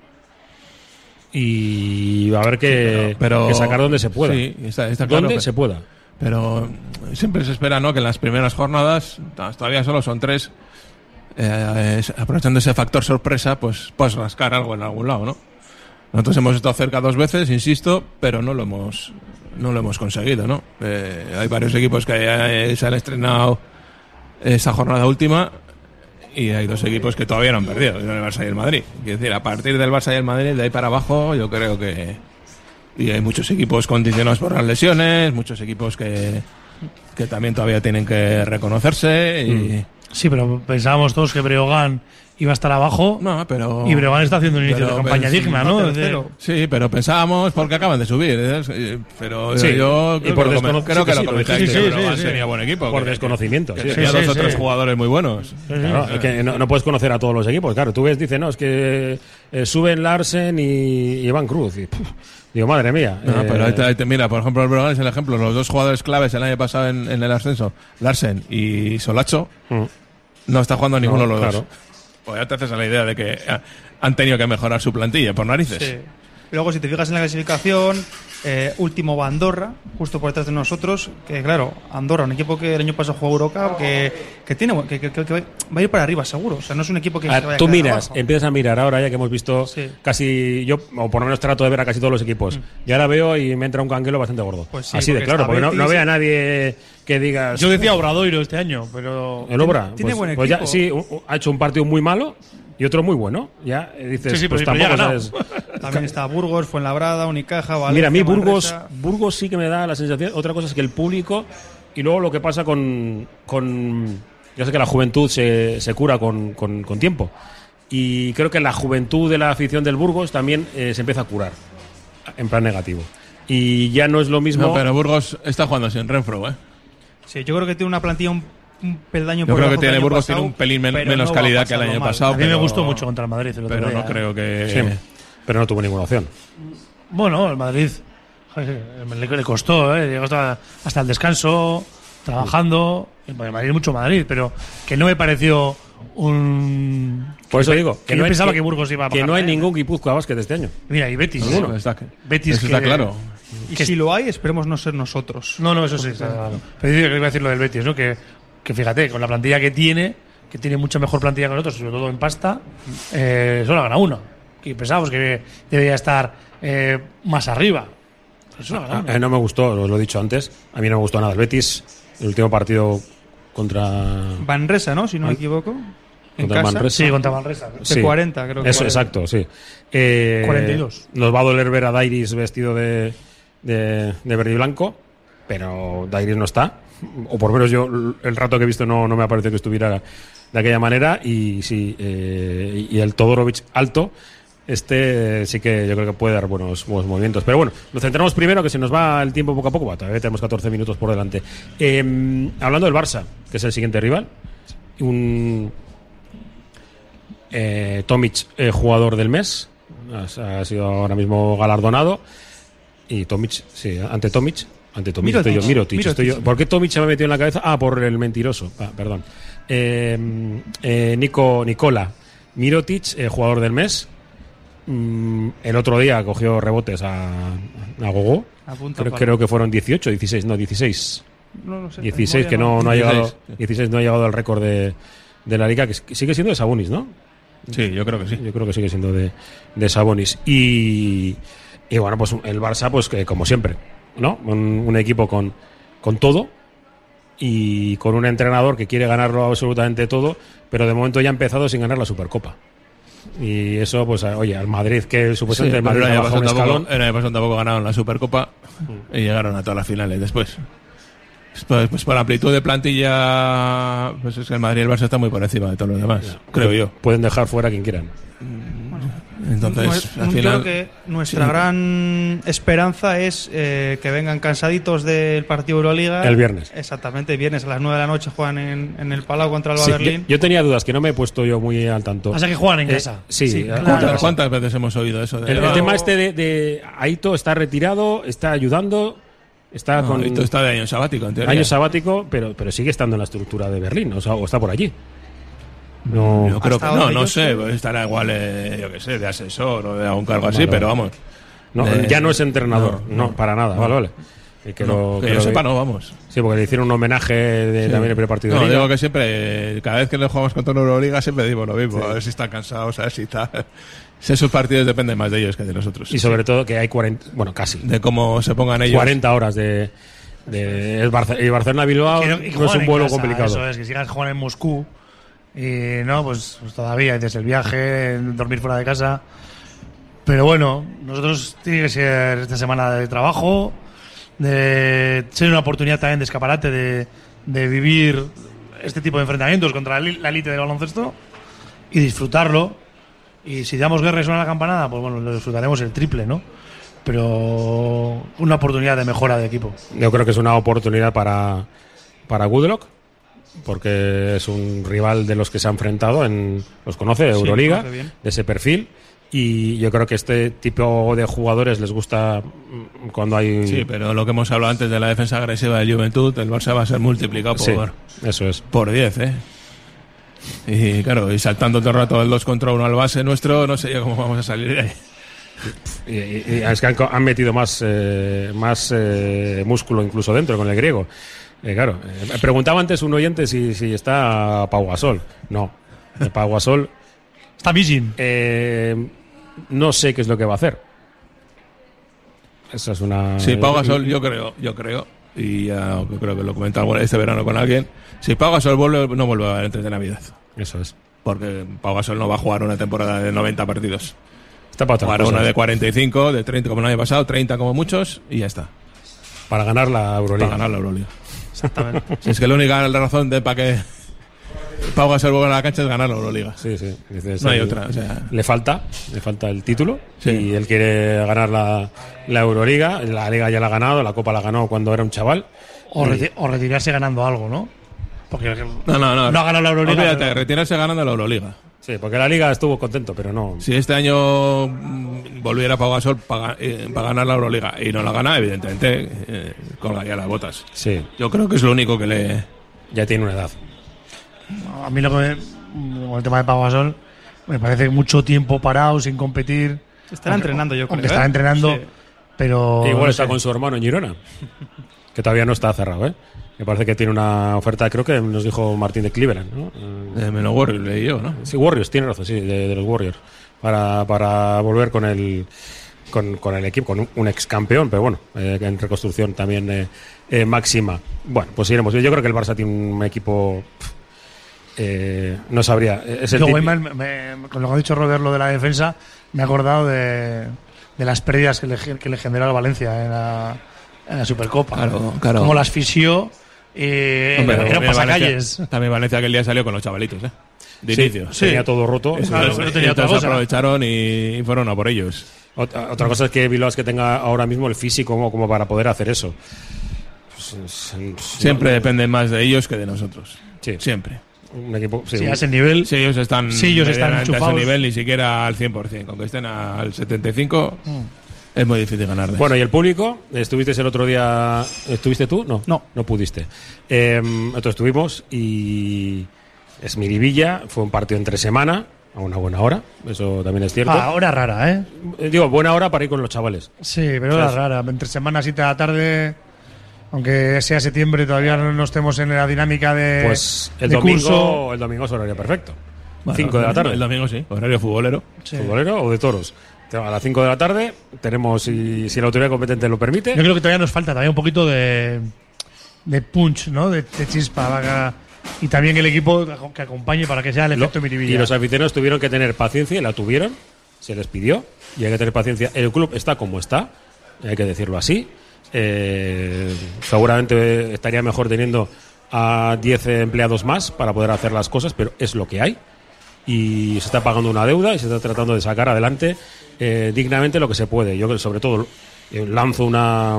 Y va a haber que sacar donde se pueda. Sí, está claro, donde se pueda. Pero siempre se espera, ¿no?, que en las primeras jornadas, todavía solo son 3, aprovechando ese factor sorpresa, pues puedes rascar algo en algún lado, ¿no? Nosotros hemos estado cerca 2 veces, insisto, pero no lo hemos conseguido, ¿no? Hay varios equipos que se han estrenado esa jornada última y hay 2 equipos que todavía no han perdido, el Barça y el Madrid. Es decir, a partir del Barça y el Madrid, de ahí para abajo, yo creo que... Y hay muchos equipos condicionados por las lesiones, muchos equipos que también todavía tienen que reconocerse. Y... Sí, pero pensábamos todos que Breogán iba a estar abajo. No, pero... Y Breogán está haciendo un inicio de campaña digna, ¿no? Sí, pero pensábamos porque acaban de subir. Pero sí, yo creo que lo comentáis. Que Breogán tenía buen equipo. Por desconocimiento. Tenía 2 o 3 jugadores muy buenos. Claro, es que no puedes conocer a todos los equipos. Claro, tú dices, no, es que suben Larsen y Iván Cruz. Y, digo, madre mía. No, pero ahí te mira, por ejemplo, el Breogán es el ejemplo. Los 2 jugadores claves el año pasado en el ascenso, Larsen y Solacho, no está jugando ninguno de los dos. Pues ya te haces a la idea de que han tenido que mejorar su plantilla, por narices. Sí. Luego, si te fijas en la clasificación, último va Andorra, justo por detrás de nosotros, que claro, Andorra, un equipo que el año pasado jugó Eurocup, que va a ir para arriba seguro. O sea, no es un equipo que se vaya tú a miras, abajo. Empiezas a mirar ahora ya que hemos visto casi, yo, o por lo menos trato de ver a casi todos los equipos. Y ahora veo y me entra un canguelo bastante gordo. Pues sí, así de claro, porque no veo a nadie que digas... Yo decía Obradoiro este año, pero... ¿El Obra? Tiene buen equipo. Pues ya, sí, ha hecho un partido muy malo y otro muy bueno. Ya dices, pues tampoco sabes... También está Burgos, Fuenlabrada, Unicaja, Valencia. Mira, a mí Burgos sí que me da la sensación. Otra cosa es que el público y luego lo que pasa con yo sé que la juventud se cura con tiempo. Y creo que la juventud de la afición del Burgos también se empieza a curar en plan negativo. Y ya no es lo mismo. No, pero Burgos está jugando sin Renfro, ¿eh? Sí, yo creo que tiene una plantilla un peldaño yo por creo debajo que tiene del año Burgos pasado, tiene un pelín menos no va a calidad que el pasarlo año mal. pasado. A mí me pero- gustó mucho contra el Madrid el otro Pero día, no creo que. Sí, pero no tuvo ninguna opción. Bueno, el Madrid le costó, llegó hasta el descanso, trabajando. El Madrid es mucho Madrid, pero que no me pareció un. Por eso digo que yo pensaba que Burgos iba a que bajar, no hay ningún Guipúzcoa Basket este año. Mira, y Betis. Ninguno. Está, Betis eso está que- claro. Y si lo hay, esperemos no ser nosotros. No, eso sí. Está claro. Pero yo iba a decir lo del Betis, ¿no? Que fíjate, con la plantilla que tiene mucha mejor plantilla que nosotros, sobre todo en pasta, solo ha ganado uno. Y pensábamos que debería estar más arriba. Pero solo ha ganado uno. No me gustó, os lo he dicho antes. A mí no me gustó nada el Betis. El último partido contra Manresa, ¿no? Si no me equivoco. En Contra casa. Manresa. Sí, contra Manresa. De 40, creo que Eso, 40. exacto, sí. 42. Nos va a doler ver a Dairis vestido de verde y blanco, pero Dairis no está. O por lo menos yo, el rato que he visto, no me ha parecido que estuviera de aquella manera. Y sí, y el Todorovic alto, sí que yo creo que puede dar buenos movimientos. Pero bueno, nos centramos primero, que se nos va el tiempo poco a poco. Bueno, todavía tenemos 14 minutos por delante. Hablando del Barça, que es el siguiente rival, Tomic, jugador del mes, ha sido ahora mismo galardonado. Y Tomic, sí, ante Tomic estoy yo. Mirotic. Estoy yo. ¿Por qué Tomic se me ha metido en la cabeza? Por el mentiroso. Perdón. Nikola Mirotic, jugador del mes. El otro día cogió rebotes a Gogó. Creo que fueron 16. No sé, 16 que no ha llegado. 16 no ha llegado al récord de la liga, que sigue siendo de Sabonis, ¿no? Sí, yo creo que sí. Yo creo que sigue siendo de Sabonis. Y bueno, pues el Barça, pues que como siempre, ¿no? Un equipo con todo y con un entrenador que quiere ganarlo absolutamente todo, pero de momento ya ha empezado sin ganar la Supercopa. Y eso, pues, oye, al Madrid, que supuestamente el Madrid ha bajado un escalón. El año pasado tampoco ganaron la Supercopa y llegaron a todas las finales después. Pues por la amplitud de plantilla, pues es que el Madrid y el Barça están muy por encima de todos los demás, creo yo. Pueden dejar fuera a quien quieran. Entonces, al yo final, creo que nuestra gran esperanza es que vengan cansaditos del partido Euroliga. El viernes. Exactamente, viernes a las 9 de la noche juegan en el Palau contra el Sí, Berlín. yo tenía dudas, que no me he puesto yo muy al tanto. O sea, que juegan en casa. Sí, claro. ¿Cuántas veces hemos oído eso? El tema de Aito está retirado, está ayudando, está con Esto está de año sabático, en teoría. año sabático, pero sigue estando en la estructura de Berlín, o está por allí. No, Yo creo que Hasta no donde yo sé, sé. pues estará igual, yo qué sé, de asesor o de algún cargo así, pero vamos. no, ya no es entrenador, no, para nada, vale. Y que yo sepa, no, vamos. Sí, porque le hicieron un homenaje también el prepartido No, de Liga. digo que siempre, cada vez que le jugamos contra una Euroliga, siempre digo lo mismo, a ver si están cansados, a ver si está. Si esos partidos dependen más de ellos que de nosotros. Y sobre todo que hay 40, bueno, casi de cómo se pongan ellos. 40 horas y Barcelona-Bilbao no es un vuelo complicado. Eso es, que sigas jugando en Moscú. Y no, pues todavía desde el viaje, dormir fuera de casa. Pero bueno, nosotros tiene que ser esta semana de trabajo, de ser una oportunidad también de escaparate, de vivir este tipo de enfrentamientos contra la élite del baloncesto y disfrutarlo. Y si damos guerra y suena la campanada, pues bueno, lo disfrutaremos el triple, ¿no? Pero una oportunidad de mejora de equipo. Yo creo que es una oportunidad para Woodlock, porque es un rival de los que se ha enfrentado los conoce, Euroliga, conoce bien. de ese perfil, y yo creo que este tipo de jugadores les gusta cuando hay... Sí, pero lo que hemos hablado antes de la defensa agresiva del Juventud, el Barça va a ser multiplicado Sí, por, eso es. por 10, ¿eh? Y claro, y saltando todo el rato el 2 contra 1 al base nuestro, no sé yo cómo vamos a salir de ahí. Y es que han metido más músculo incluso dentro con el griego. Claro, preguntaba antes un oyente si está Pau Gasol. No, Pau Gasol Está missing. no sé qué es lo que va a hacer. Esa es una... Sí, Pau Gasol, yo creo, y creo que lo comenté este verano con alguien, si Pau Gasol vuelve, no vuelve a haber antes de Navidad. Eso es. Porque Pau Gasol no va a jugar una temporada de 90 partidos. Está para otra Jugará cosa. una de 45, de 30 como el año pasado, 30 como muchos, y ya está. Para ganar la Euroliga. Para ganar la Euroliga. Exactamente. Si es que la única razón para que Pau Gasol vuelve a la cancha es ganar la Euroliga. Sí. Dices, No hay otra. O sea, le falta el título Sí. y él quiere ganar la Euroliga. La Liga ya la ha ganado, la Copa la ganó cuando era un chaval. O retirarse ganando algo, ¿no? Porque no ha ganado la Euroliga. Olvídate, pero- retirarse ganando la Euroliga. Sí, porque la Liga estuvo contento, pero no. Si este año volviera Pau Gasol para ganar la Euroliga y no la gana, evidentemente colgaría las botas. Sí, Yo creo que es lo único que le... ya tiene una edad. A mí con el tema de Pau Gasol me parece mucho tiempo parado sin competir. Estará entrenando, yo creo. Aunque estará entrenando, Sí. pero Igual no está sé. con su hermano en Girona, que todavía no está cerrado, ¿eh? Me parece que tiene una oferta, creo que nos dijo Martín de Cleveland, ¿no? Menos Warriors leí yo, ¿no? Sí, Warriors, tiene razón, sí, de los Warriors. Para volver con el equipo, con un ex campeón, pero bueno, en reconstrucción también máxima. Bueno, pues iremos. Yo creo que el Barça tiene un equipo. No sabría. Es el Luego, típico- con lo que ha dicho Robert, lo de la defensa, me he acordado de las pérdidas que le generó al Valencia en la Supercopa. Claro. Como las fisió. Hombre, Era también pasacalles. También Valencia aquel día salió con los chavalitos, De inicio. Tenía todo roto. Claro, Entonces, no tenía otra cosa. aprovecharon y fueron a por ellos. Otra cosa es que Bilbao es que tenga ahora mismo el físico como para poder hacer eso. Siempre depende más de ellos que de nosotros. Sí. Siempre. Un equipo. Sí, a ese nivel. Si ellos están, medianamente a ese enchufados. nivel, ni siquiera al 100%. Con que estén al 75%, es muy difícil ganarles. Bueno, y el público, estuviste el otro día. ¿Estuviste tú? No pudiste. Entonces estuvimos y es Miribilla, fue un partido entre semana, a una buena hora, eso también es cierto. Hora rara, ¿eh? Digo, buena hora para ir con los chavales. Sí, pero hora rara. Entre semana 7 de la tarde, aunque sea septiembre, todavía no estemos en la dinámica de. Pues el de domingo curso. es horario perfecto. Bueno, 5 de la tarde. El domingo sí, horario futbolero. Sí. ¿Futbolero o de toros? A las 5 de la tarde tenemos, si la autoridad competente lo permite. Yo creo que todavía nos falta también un poquito de punch, ¿no? De chispa. Y también el equipo que acompañe para que sea el efecto Miribilla. Y los aficionados tuvieron que tener paciencia, y la tuvieron, se les pidió, y hay que tener paciencia. El club está como está, hay que decirlo así. Seguramente estaría mejor teniendo a 10 empleados más para poder hacer las cosas, pero es lo que hay. Y se está pagando una deuda y se está tratando de sacar adelante dignamente lo que se puede. Yo, sobre todo, lanzo una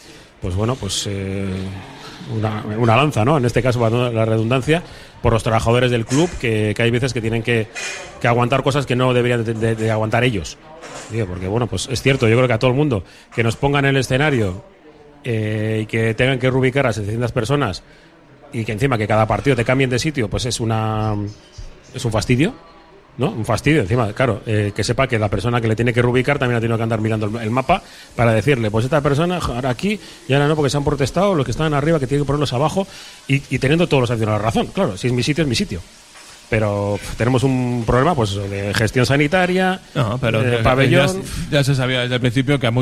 lanza, ¿no? En este caso, para la redundancia, por los trabajadores del club, que hay veces que tienen que aguantar cosas que no deberían de aguantar ellos. Digo, porque, bueno, pues es cierto, yo creo que a todo el mundo que nos pongan en el escenario y que tengan que reubicar a 700 personas y que encima que cada partido te cambien de sitio, pues es un fastidio, ¿no? Un fastidio, encima, claro, que sepa que la persona que le tiene que reubicar también ha tenido que andar mirando el mapa para decirle, pues esta persona ahora aquí y ahora no, porque se han protestado los que están arriba, que tienen que ponerlos abajo, y teniendo todos los aficionados razón. Claro, si es mi sitio, es mi sitio. Pero tenemos un problema, pues, de gestión sanitaria, No, pero pabellón. ya se sabía desde el principio que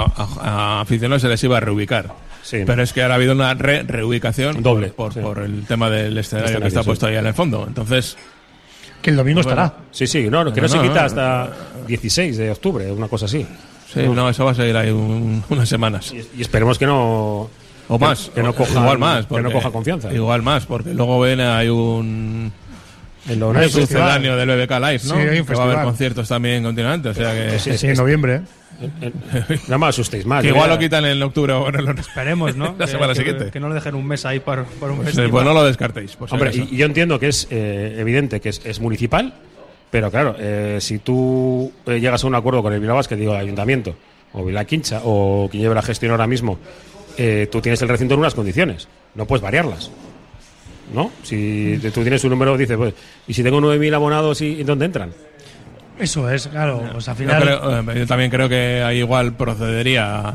a aficionados se les iba a reubicar. Sí. Pero es que ahora ha habido una reubicación Doble, por sí. el tema del escenario que está sí. puesto ahí en el fondo. Entonces, Que el domingo Bueno. estará. Sí, que no se quita hasta 16 de octubre, una cosa así. sí, no, eso va a seguir ahí unas semanas. Y esperemos que no... O más. Que no coja, igual más. que no porque- coja confianza. Igual más, porque luego hay un En lo Hay un un festival. sucedáneo del BBK Live, ¿no? Sí, hay un que va a haber festival. conciertos también continuamente, o sea que... Sí, en noviembre. No me asustéis más. que yo igual ya- lo quitan en octubre o en el... Esperemos, ¿no? La semana siguiente. Que no le dejen un mes ahí por un Pues, festival. pues no lo descartéis. Por si Hombre, acaso. y yo entiendo que es evidente que es municipal, pero claro, si tú llegas a un acuerdo con el Bilbao Basket, digo, el ayuntamiento, o Bilbao Quincha, o quien lleve la gestión ahora mismo, tú tienes el recinto en unas condiciones, no puedes variarlas, ¿no? Si tú tienes un número, dices, pues, ¿y si tengo 9.000 abonados y dónde entran? Eso es, claro. Pues al Yo, final. yo también creo que ahí igual procedería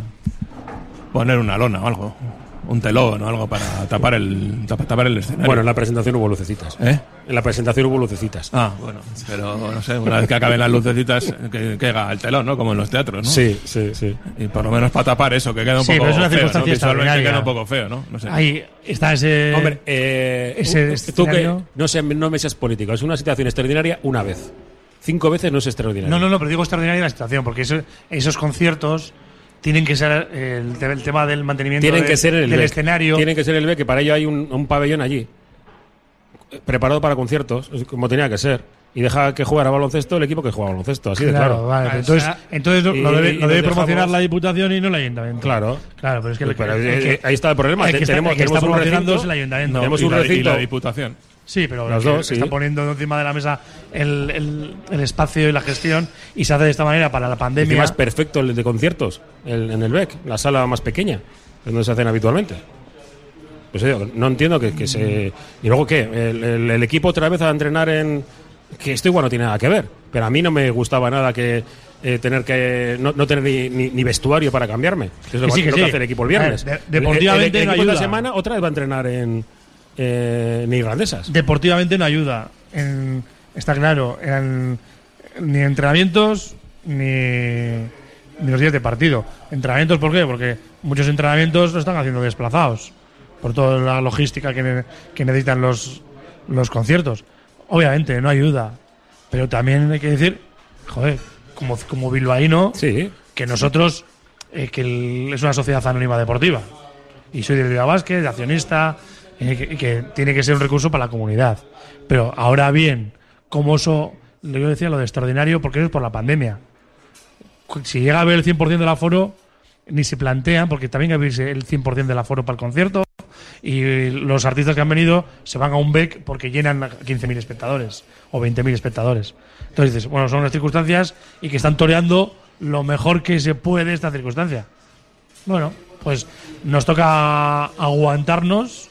poner una lona o algo, un telón o algo para tapar el escenario. Bueno, en la presentación hubo lucecitas. ¿Eh? En la presentación hubo lucecitas. Ah, bueno, pero no sé, una vez que acaben las lucecitas, que haga el telón, ¿no? Como en los teatros, ¿no? Sí. Y por lo menos para tapar eso, que queda un Sí, poco pero es una feo, ¿no? circunstancia Visualmente extraordinaria. queda un poco feo, ¿no? No sé. Ahí está ese. Hombre, ese tú que escenario. no me seas político, es una situación extraordinaria una vez. 5 veces no es extraordinario. No, pero digo extraordinaria la situación, porque esos conciertos tienen que ser el tema del mantenimiento Tienen que ser el del BEC. escenario. Tienen que ser el B, que para ello hay un pabellón allí. preparado para conciertos, como tenía que ser, y deja que jugara baloncesto el equipo que juega baloncesto, así de claro. Vale, entonces lo debe promocionar la Diputación y no el Ayuntamiento. Claro, pero es ahí está el problema. Tenemos un recinto, es el Ayuntamiento. Tenemos un recinto y la Diputación. Sí, pero los dos está poniendo encima de la mesa el espacio y la gestión, y se hace de esta manera para la pandemia. Encima es perfecto el de conciertos, en el BEC, la sala más pequeña, donde se hacen habitualmente. Pues no entiendo que se... ¿Y luego qué? El equipo otra vez a entrenar en... Que esto igual no tiene nada que ver, pero a mí no me gustaba nada que tener que no tener ni vestuario para cambiarme. Es lo que hace el equipo el viernes. Deportivamente el no equipo ayuda. De la semana otra vez va a entrenar en irlandesas. Deportivamente no ayuda. Está claro, ni entrenamientos ni los días de partido. ¿Entrenamientos por qué? Porque muchos entrenamientos lo están haciendo desplazados por toda la logística que necesitan los conciertos. Obviamente no ayuda, pero también hay que decir, joder, como bilbaíno, sí, que nosotros que es una sociedad anónima deportiva y soy de Bilbao Basket, de accionista, que tiene que ser un recurso para la comunidad. Pero ahora bien, como eso, yo decía lo de extraordinario, porque es por la pandemia. Si llega a haber el 100% del aforo, ni se plantean, porque también hay que abrirse el 100% del aforo para el concierto, y los artistas que han venido se van a un BEC porque llenan a 15.000 espectadores o 20.000 espectadores. Entonces dices, bueno, son unas circunstancias y que están toreando lo mejor que se puede esta circunstancia. Bueno, pues nos toca aguantarnos,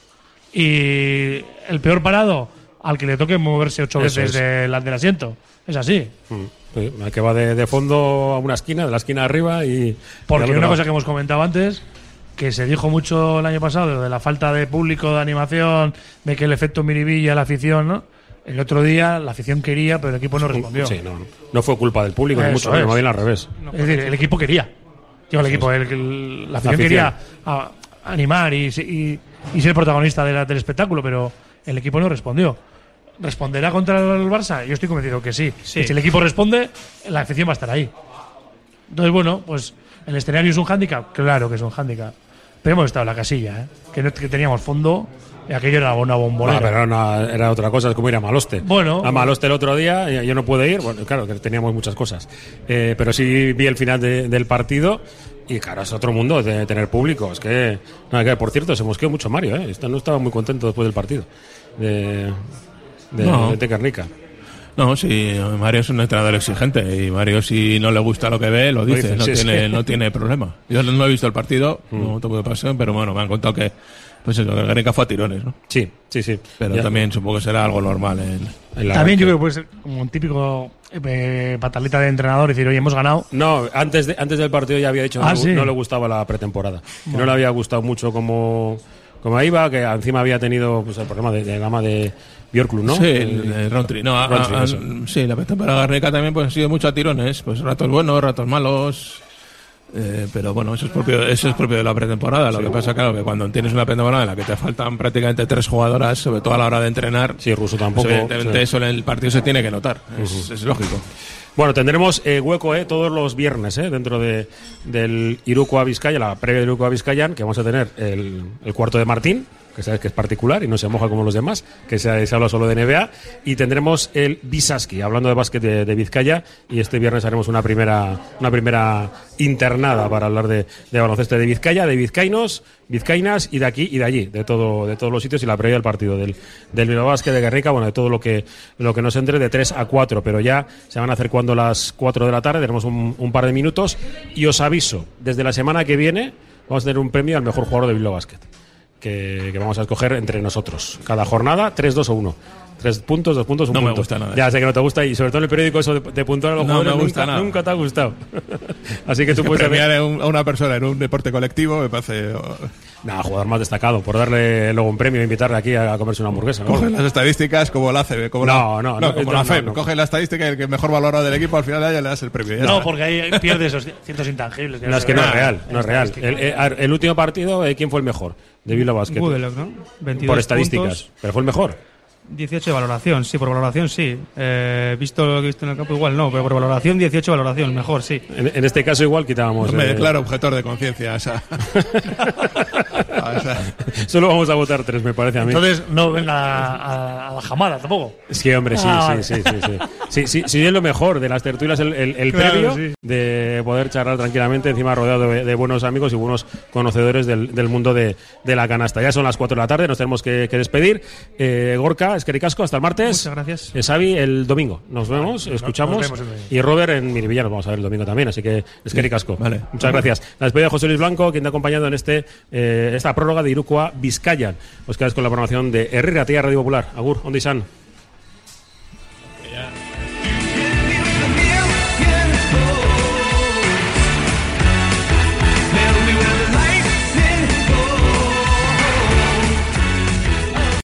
y el peor parado al que le toque moverse 8 veces del asiento. Es así. El que va de fondo a una esquina, de la esquina arriba y... Porque una cosa que hemos comentado antes, que se dijo mucho el año pasado, de la falta de público, de animación, de que el efecto miribilla, la afición, ¿no? El otro día la afición quería, pero el equipo no respondió. Sí, no fue culpa del público, ni mucho menos, más bien al revés. Es decir, el equipo quería. La afición quería animar y ser protagonista del espectáculo, pero el equipo no respondió. ¿Responderá contra el Barça? Yo estoy convencido que sí. Que si el equipo responde, la afición va a estar ahí. Entonces, bueno, pues el escenario es un hándicap. Claro que es un hándicap. Pero hemos estado en la casilla, que teníamos fondo, y aquello era una bombolera. Pero era otra cosa, es como ir a Maloste. Bueno, a Maloste el otro día, yo no pude ir, bueno, claro, que teníamos muchas cosas. Pero sí vi el final del partido. Y claro, es otro mundo de tener público. Es que, por cierto, se mosqueó mucho Mario, no estaba muy contento después del partido de Tecarnica. No, sí, Mario es un entrenador exigente, y Mario, si no le gusta lo que ve, lo dice, no tiene problema. Yo no he visto el partido, no te puedo pasar, pero bueno, me han contado que pues eso, el Guernica fue a tirones, ¿no? Sí. Pero también supongo que será algo normal también yo creo que puede ser como un típico pataleta de entrenador, decir, oye, hemos ganado. No, antes del partido ya había dicho que no le gustaba la pretemporada. Bueno. Que no le había gustado mucho como iba, que encima había tenido pues, el problema de gama de Björklund, ¿no? Sí, el Roundtree. No, sí, la pretemporada Guernica también pues, ha sido mucho a tirones, pues ratos buenos, ratos malos. Pero bueno, eso es propio de la pretemporada. Lo que pasa, claro, que cuando tienes una pretemporada en la que te faltan prácticamente 3 jugadoras, sobre todo a la hora de entrenar, Russo tampoco. Pues evidentemente eso en el partido se tiene que notar. Es lógico. Bueno, tendremos hueco todos los viernes dentro del Iruko Vizcaya, la previa de Iruko Vizcayan, que vamos a tener el cuarto de Martín, que sabes que es particular y no se moja como los demás, que se habla solo de NBA, y tendremos el Bisaski, hablando de básquet de Vizcaya, y este viernes haremos una primera internada para hablar de baloncesto de Vizcaya, de vizcaínos, vizcaínas, y de aquí y de allí, de todos los sitios, y la previa del partido del Bilbao Basket de Guernica, bueno, de todo lo que nos entre de 3 a 4, pero ya se van acercando las 4 de la tarde, tenemos un par de minutos, y os aviso, desde la semana que viene vamos a tener un premio al mejor jugador de Bilbao Basket, que vamos a escoger entre nosotros. Cada jornada, 3, 2 o 1. 3 puntos, 2 puntos, 1 punto. No me gusta nada. Ya sé que no te gusta, y sobre todo en el periódico eso de puntuar a los jugadores me gusta nunca te ha gustado. Así que tú puedes premiar a una persona en un deporte colectivo me parece... jugador más destacado, por darle luego un premio e invitarle aquí a comerse una hamburguesa. Cogen las estadísticas como la ACB, como la FEM. No. Cogen la estadística y el que mejor valorado del equipo al final de año le das el premio. Porque ahí pierde esos ciertos intangibles. No, es que no es real. El último partido, ¿quién fue el mejor? De Bilbao Basket. Budelok, ¿no? 22 por estadísticas. puntos. Pero fue el mejor. 18 de valoración, sí, por valoración sí. Visto lo que he visto en el campo igual no, pero por valoración 18 de valoración, mejor, sí. En este caso igual quitábamos... No me declaro objetor de conciencia. Solo vamos a votar 3, me parece a mí. Entonces no venga a la jamada tampoco. Sí, hombre, sí. Sí, es lo mejor de las tertulias, el Claro, previo sí. de poder charlar tranquilamente, encima rodeado de buenos amigos y buenos conocedores del mundo de la canasta. Ya son las 4 de la tarde, nos tenemos que despedir. Gorka, eskerrik asko, hasta el martes. Muchas gracias. Xavi, el domingo. Nos vemos, escuchamos. nos vemos el domingo. Y Robert en Miribilla nos vamos a ver el domingo también, así que eskerrik asko. Vale. Muchas gracias. La despedida de José Luis Blanco, quien te ha acompañado en esta prórroga de Irukoa Bizkaian. Os quedáis con la programación de Herri Ratia Radio Popular. Agur, ondo izan.